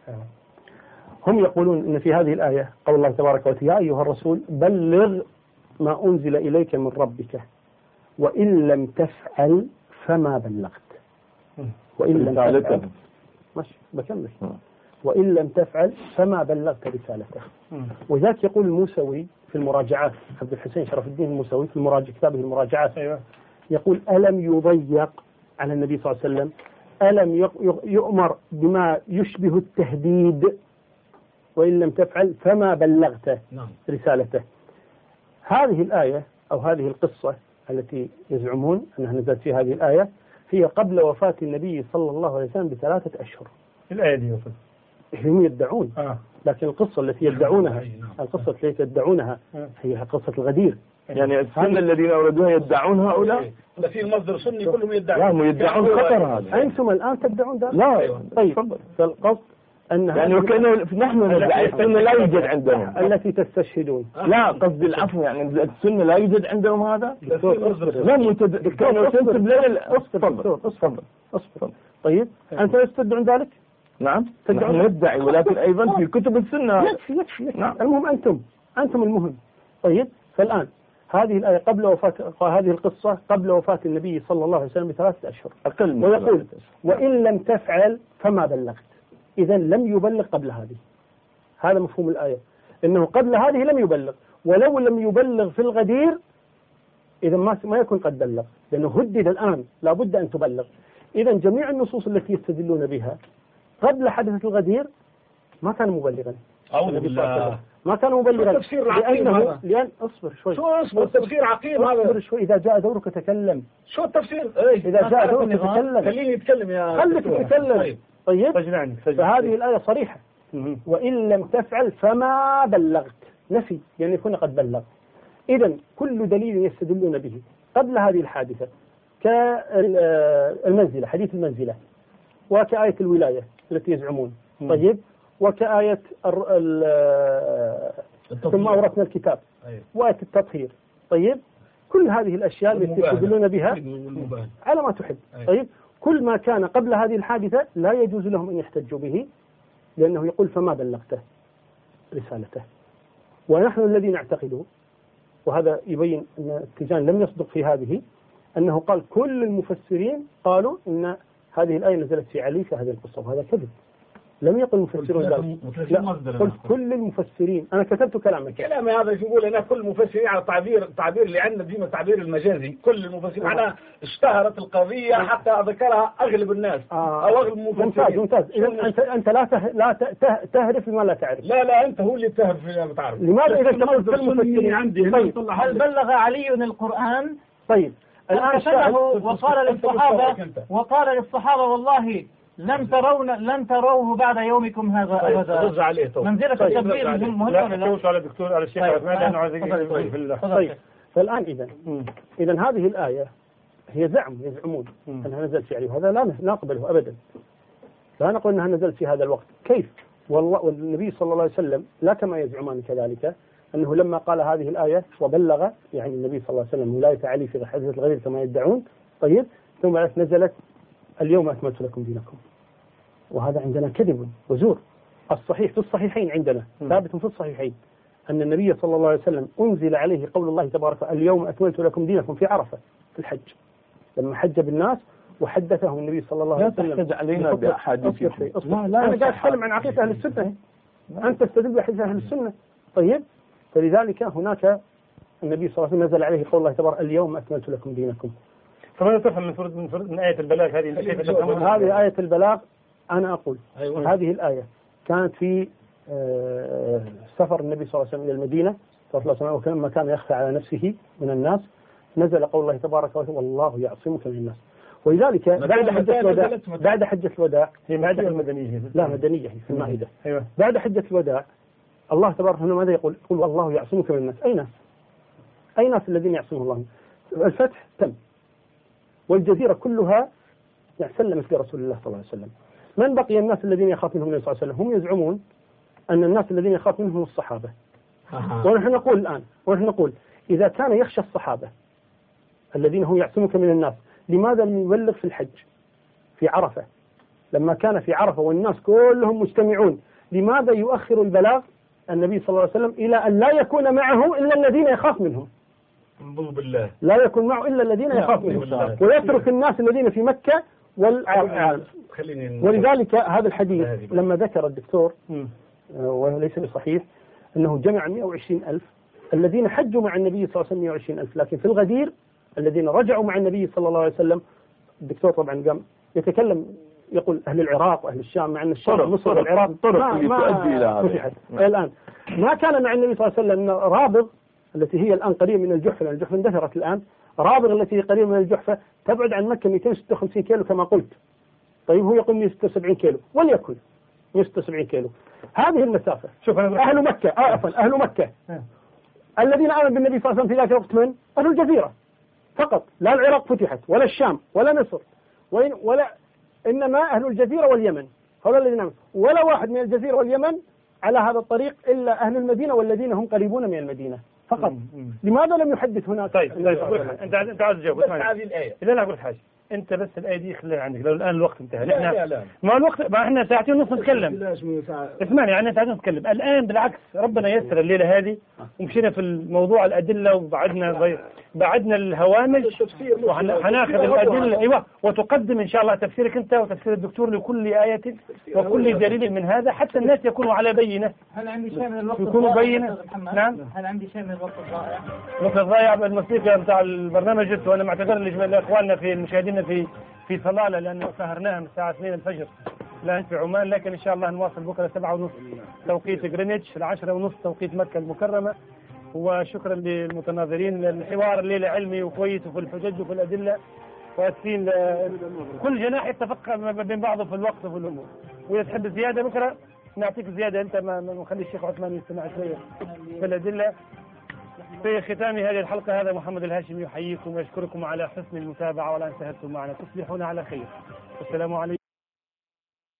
هم يقولون إن في هذه الآية قول الله تبارك وتعالى يا أيها الرسول بلغ ما أنزل إليك من ربك وإن لم تفعل فما بلغت. وإن لم تفعل ماشي بكمل. وإن لم تفعل فما بلغت رسالته. وذاك يقول الموسوي في المراجعات، عبد الحسين شرف الدين الموسوي في كتابه المراجعات يقول ألم يضيق على النبي صلى الله عليه وسلم؟ ألم يؤمر بما يشبه التهديد وإن لم تفعل فما بلغت رسالته؟ هذه الآية أو هذه القصة التي يزعمون أنها نزلت في هذه الآية هي قبل وفاة النبي صلى الله عليه وسلم ب3 أشهر. الآية دي هم يدعون لكن القصة التي يدعونها هي قصة الغدير. يعني السنة الذين أوردوها يدعون هؤلاء في المصدر سني كلهم يدعون. يدعون خطر هذا. أنتم الآن تدعون ذلك؟ لا. طيب فالقصد أن يعني وكأنه نحن ندعي السنة لا يوجد عندهم التي تستشهدون. لا قصدي العفو يعني السنة لا يوجد عندهم هذا. لا دكتور تنسب لنا. اصبر. طيب أنت تدعون ذلك؟ نعم نحن ندعي ولكن أيضا في كتب السنة. يكفي. نعم. المهم أنتم المهم. طيب فالآن هذه الآية قبل وفاة هذه القصة قبل وفاة النبي صلى الله عليه وسلم ب3 أشهر. ويقول وإن لم تفعل فما بلغت. إذا لم يبلغ قبل هذه. هذا مفهوم الآية، إنه قبل هذه لم يبلغ، ولو لم يبلغ في الغدير إذا ما يكون قد بلغ، لأنه هدد الآن لا بد أن تبلغ. إذا جميع النصوص التي يستدلون بها قبل حدث الغدير ما كان مبلغا. أعوذ بالله. ما كان مبلغا لأن اصبر شوي. شو اصبر تفسير عقيم هذا. اصبر شوي إذا جاء دورك تكلم. شو التفسير؟ إذا جاء دورك تكلم. خليني يتكلم يا. خليك تتكلم. طيب فهذه الآية صريحة. وإن لم تفعل فما بلغت نفي يعني يكون قد بلغ. إذا كل دليل يستدلون به قبل هذه الحادثة كالمنزلة حديث المنزلة وكآية الولاية التي يزعمون. طيب وكآية ثم أورثنا الكتاب وآية التطهير. طيب كل هذه الأشياء التي يستدلون بها على ما تحب. طيب كل ما كان قبل هذه الحادثة لا يجوز لهم أن يحتجوا به لأنه يقول فما بلغته رسالته. ونحن الذي نعتقده وهذا يبين أن التيجان لم يصدق في هذه أنه قال كل المفسرين قالوا أن هذه الآية نزلت في علي في هذه القصة وهذا كذب. لم يقل المفسرون ذلك. قلت كل المفسرين. أنا كتبت كلامي هذا يقول أنا كل المفسرين على التعبير اللي عندنا ديما التعبير المجازي. كل المفسرين معناها اشتهرت القضية حتى ذكرها أغلب الناس أو أغلب المفسرين. ممتاز. إذا أنت لا تهرف بما لا تعرف. لا أنت هو اللي تهرف فيما ما تعرف. لماذا إذا تقول كل المفسرين عندي طيب هل بلغ علي القرآن؟ طيب الآن كتبه وقال للصحابة والله لن تروه بعد يومكم هذا أبدا. رجع عليه منزلة التبليغ مهمة ولا لا؟ على الدكتور على الشيخ في الله. طيب فالآن إذا هذه الآية هي يزعمون أنها نزلت في علي وهذا لا نقبله أبدا. لا نقول أنها نزلت في هذا الوقت. كيف؟ والنبي صلى الله عليه وسلم لا كما يزعمان كذلك أنه لما قال هذه الآية وبلغ يعني النبي صلى الله عليه وسلم ولاية علي في حديث الغدير كما يدعون. طيب ثم نزلت اليوم أكملت لكم دينكم وهذا عندنا كذب وزور. الصحيح في الصحيحين عندنا ثابت في الصحيحين أن النبي صلى الله عليه وسلم أنزل عليه قول الله تبارك اليوم أكملت لكم دينكم في عرفة في الحج لما حج بالناس وحدثهم النبي صلى الله عليه وسلم. لا تحتج علينا بأحاديث. أنا قاعد أتكلم عن عقيدة أهل السنة. أنت تستدل بحديث أهل السنة. طيب فلذلك هناك النبي صلى الله عليه وسلم نزل عليه قول الله تبارك اليوم أكملت لكم دينكم. فماذا تفهم من آية البلاغ هذه؟ هذه آية البلاغ أنا أقول هذه الآية كانت في سفر النبي صلى الله عليه وسلم إلى المدينة صلى الله عليه وسلم وكما كان يخفى على نفسه من الناس نزل قول الله تبارك وتعالى والله يعصمك من الناس. ولذلك بعد حجة الوداع هي مادة المدنية لا مدنية في المائدة. بعد حجة الوداع الله تبارك وتعالى ماذا يقول؟ والله يعصمك من الناس. أي ناس؟ أي ناس الذين يعصمهم الله؟ الفتح تم والجزيرة كلها سلمت لرسول الله صلى الله عليه وسلم. من بقي الناس الذين يخاف منهم النبي صلى الله عليه وسلم؟ هم يزعمون أن الناس الذين يخاف منهم الصحابة. ونحن نقول الآن إذا كان يخشى الصحابة الذين هم يعصمك من الناس، لماذا لم يبلغ في الحج في عرفة؟ لما كان في عرفة والناس كلهم مجتمعون، لماذا يؤخر البلاغ النبي صلى الله عليه وسلم إلى أن لا يكون معه إلا الذين يخاف منهم؟ بالله لا يكون معه إلا الذين يخاف منهم، ويترك الناس الذين في مكة والعالم. ولذلك هذا الحديث لما ذكر الدكتور وليس بصحيح أنه جمع 120,000 الذين حجوا مع النبي صلى الله عليه وسلم 120,000، لكن في الغدير الذين رجعوا مع النبي صلى الله عليه وسلم الدكتور طبعا قام يتكلم يقول أهل العراق وأهل الشام، مع أن الشام مصر والعراق ما تؤدي إلى هذا. الآن ما كان مع النبي صلى الله عليه وسلم رابغ التي هي الآن قريبة من الجحفة، لأن الجحفة اندثرت الآن، رابغ التي هي قريبة من الجحفة تبعد عن مكة 256 كيلو كما قلت. طيب هو يقول 176 كيلو، وليكن 176 كيلو هذه المسافة. شوف أهل مكة أهل مكة الذين آمنوا بالنبي صلى الله عليه وسلم في ذاك الوقت من أهل الجزيرة فقط، لا العراق فتحت ولا الشام ولا مصر ولا إنما أهل الجزيرة واليمن، هؤلاء الذين آمنوا، ولا واحد من الجزيرة واليمن على هذا الطريق إلا أهل المدينة والذين هم قريبون من المدينة فقط. لماذا لم يحدث هناك؟ طيب أنت عاوز تجاوب هذه الآية. لا أقول حاجة، أنت بس الآية دي خليها عندك، لو الآن الوقت انتهى. لا. ما الوقت، ما احنا ساعتين ونص نتكلم. اسمعني، يعني ساعتين نتكلم الآن. بالعكس ربنا يسر الليلة هذه ومشينا في الموضوع الأدلة بعدنا الهوامش وحناخذ الأدلة. أيوة، وتقدم إن شاء الله تفسيرك أنت وتفسير الدكتور لكل آية وكل دليل من هذا حتى الناس يكونوا على بينة. هل عندي شيء من الوقت يكونوا بينة؟ نعم. هل عندي شيء من الوقت الضائع؟ الوقت الضائع بالموسيقى بتاع البرنامج، وأنا معتذر لإخواننا في المشاهدين في صلالة لأنه سهرناهم الساعة 2 الفجر الآن في عمان، لكن إن شاء الله نواصل بكرة 7:30 توقيت غرينتش، 10:30 توقيت مكة المكرمة. وشكرا للمتناظرين، الحوار الليلة علمي وكويس وفي الحجج وفي الأدلة، وأسفين كل جناح يتفق بين بعضه في الوقت وفي الأمور. وإذا تحب زيادة بكرة نعطيك زيادة، أنت ما نخلي الشيخ عثمان يستمع شوية في الأدلة. في ختام هذه الحلقة هذا محمد الهاشمي يحييكم ويشكركم على حسن المتابعة، ولا أن سهرتم معنا. تصبحون على خير، والسلام عليكم.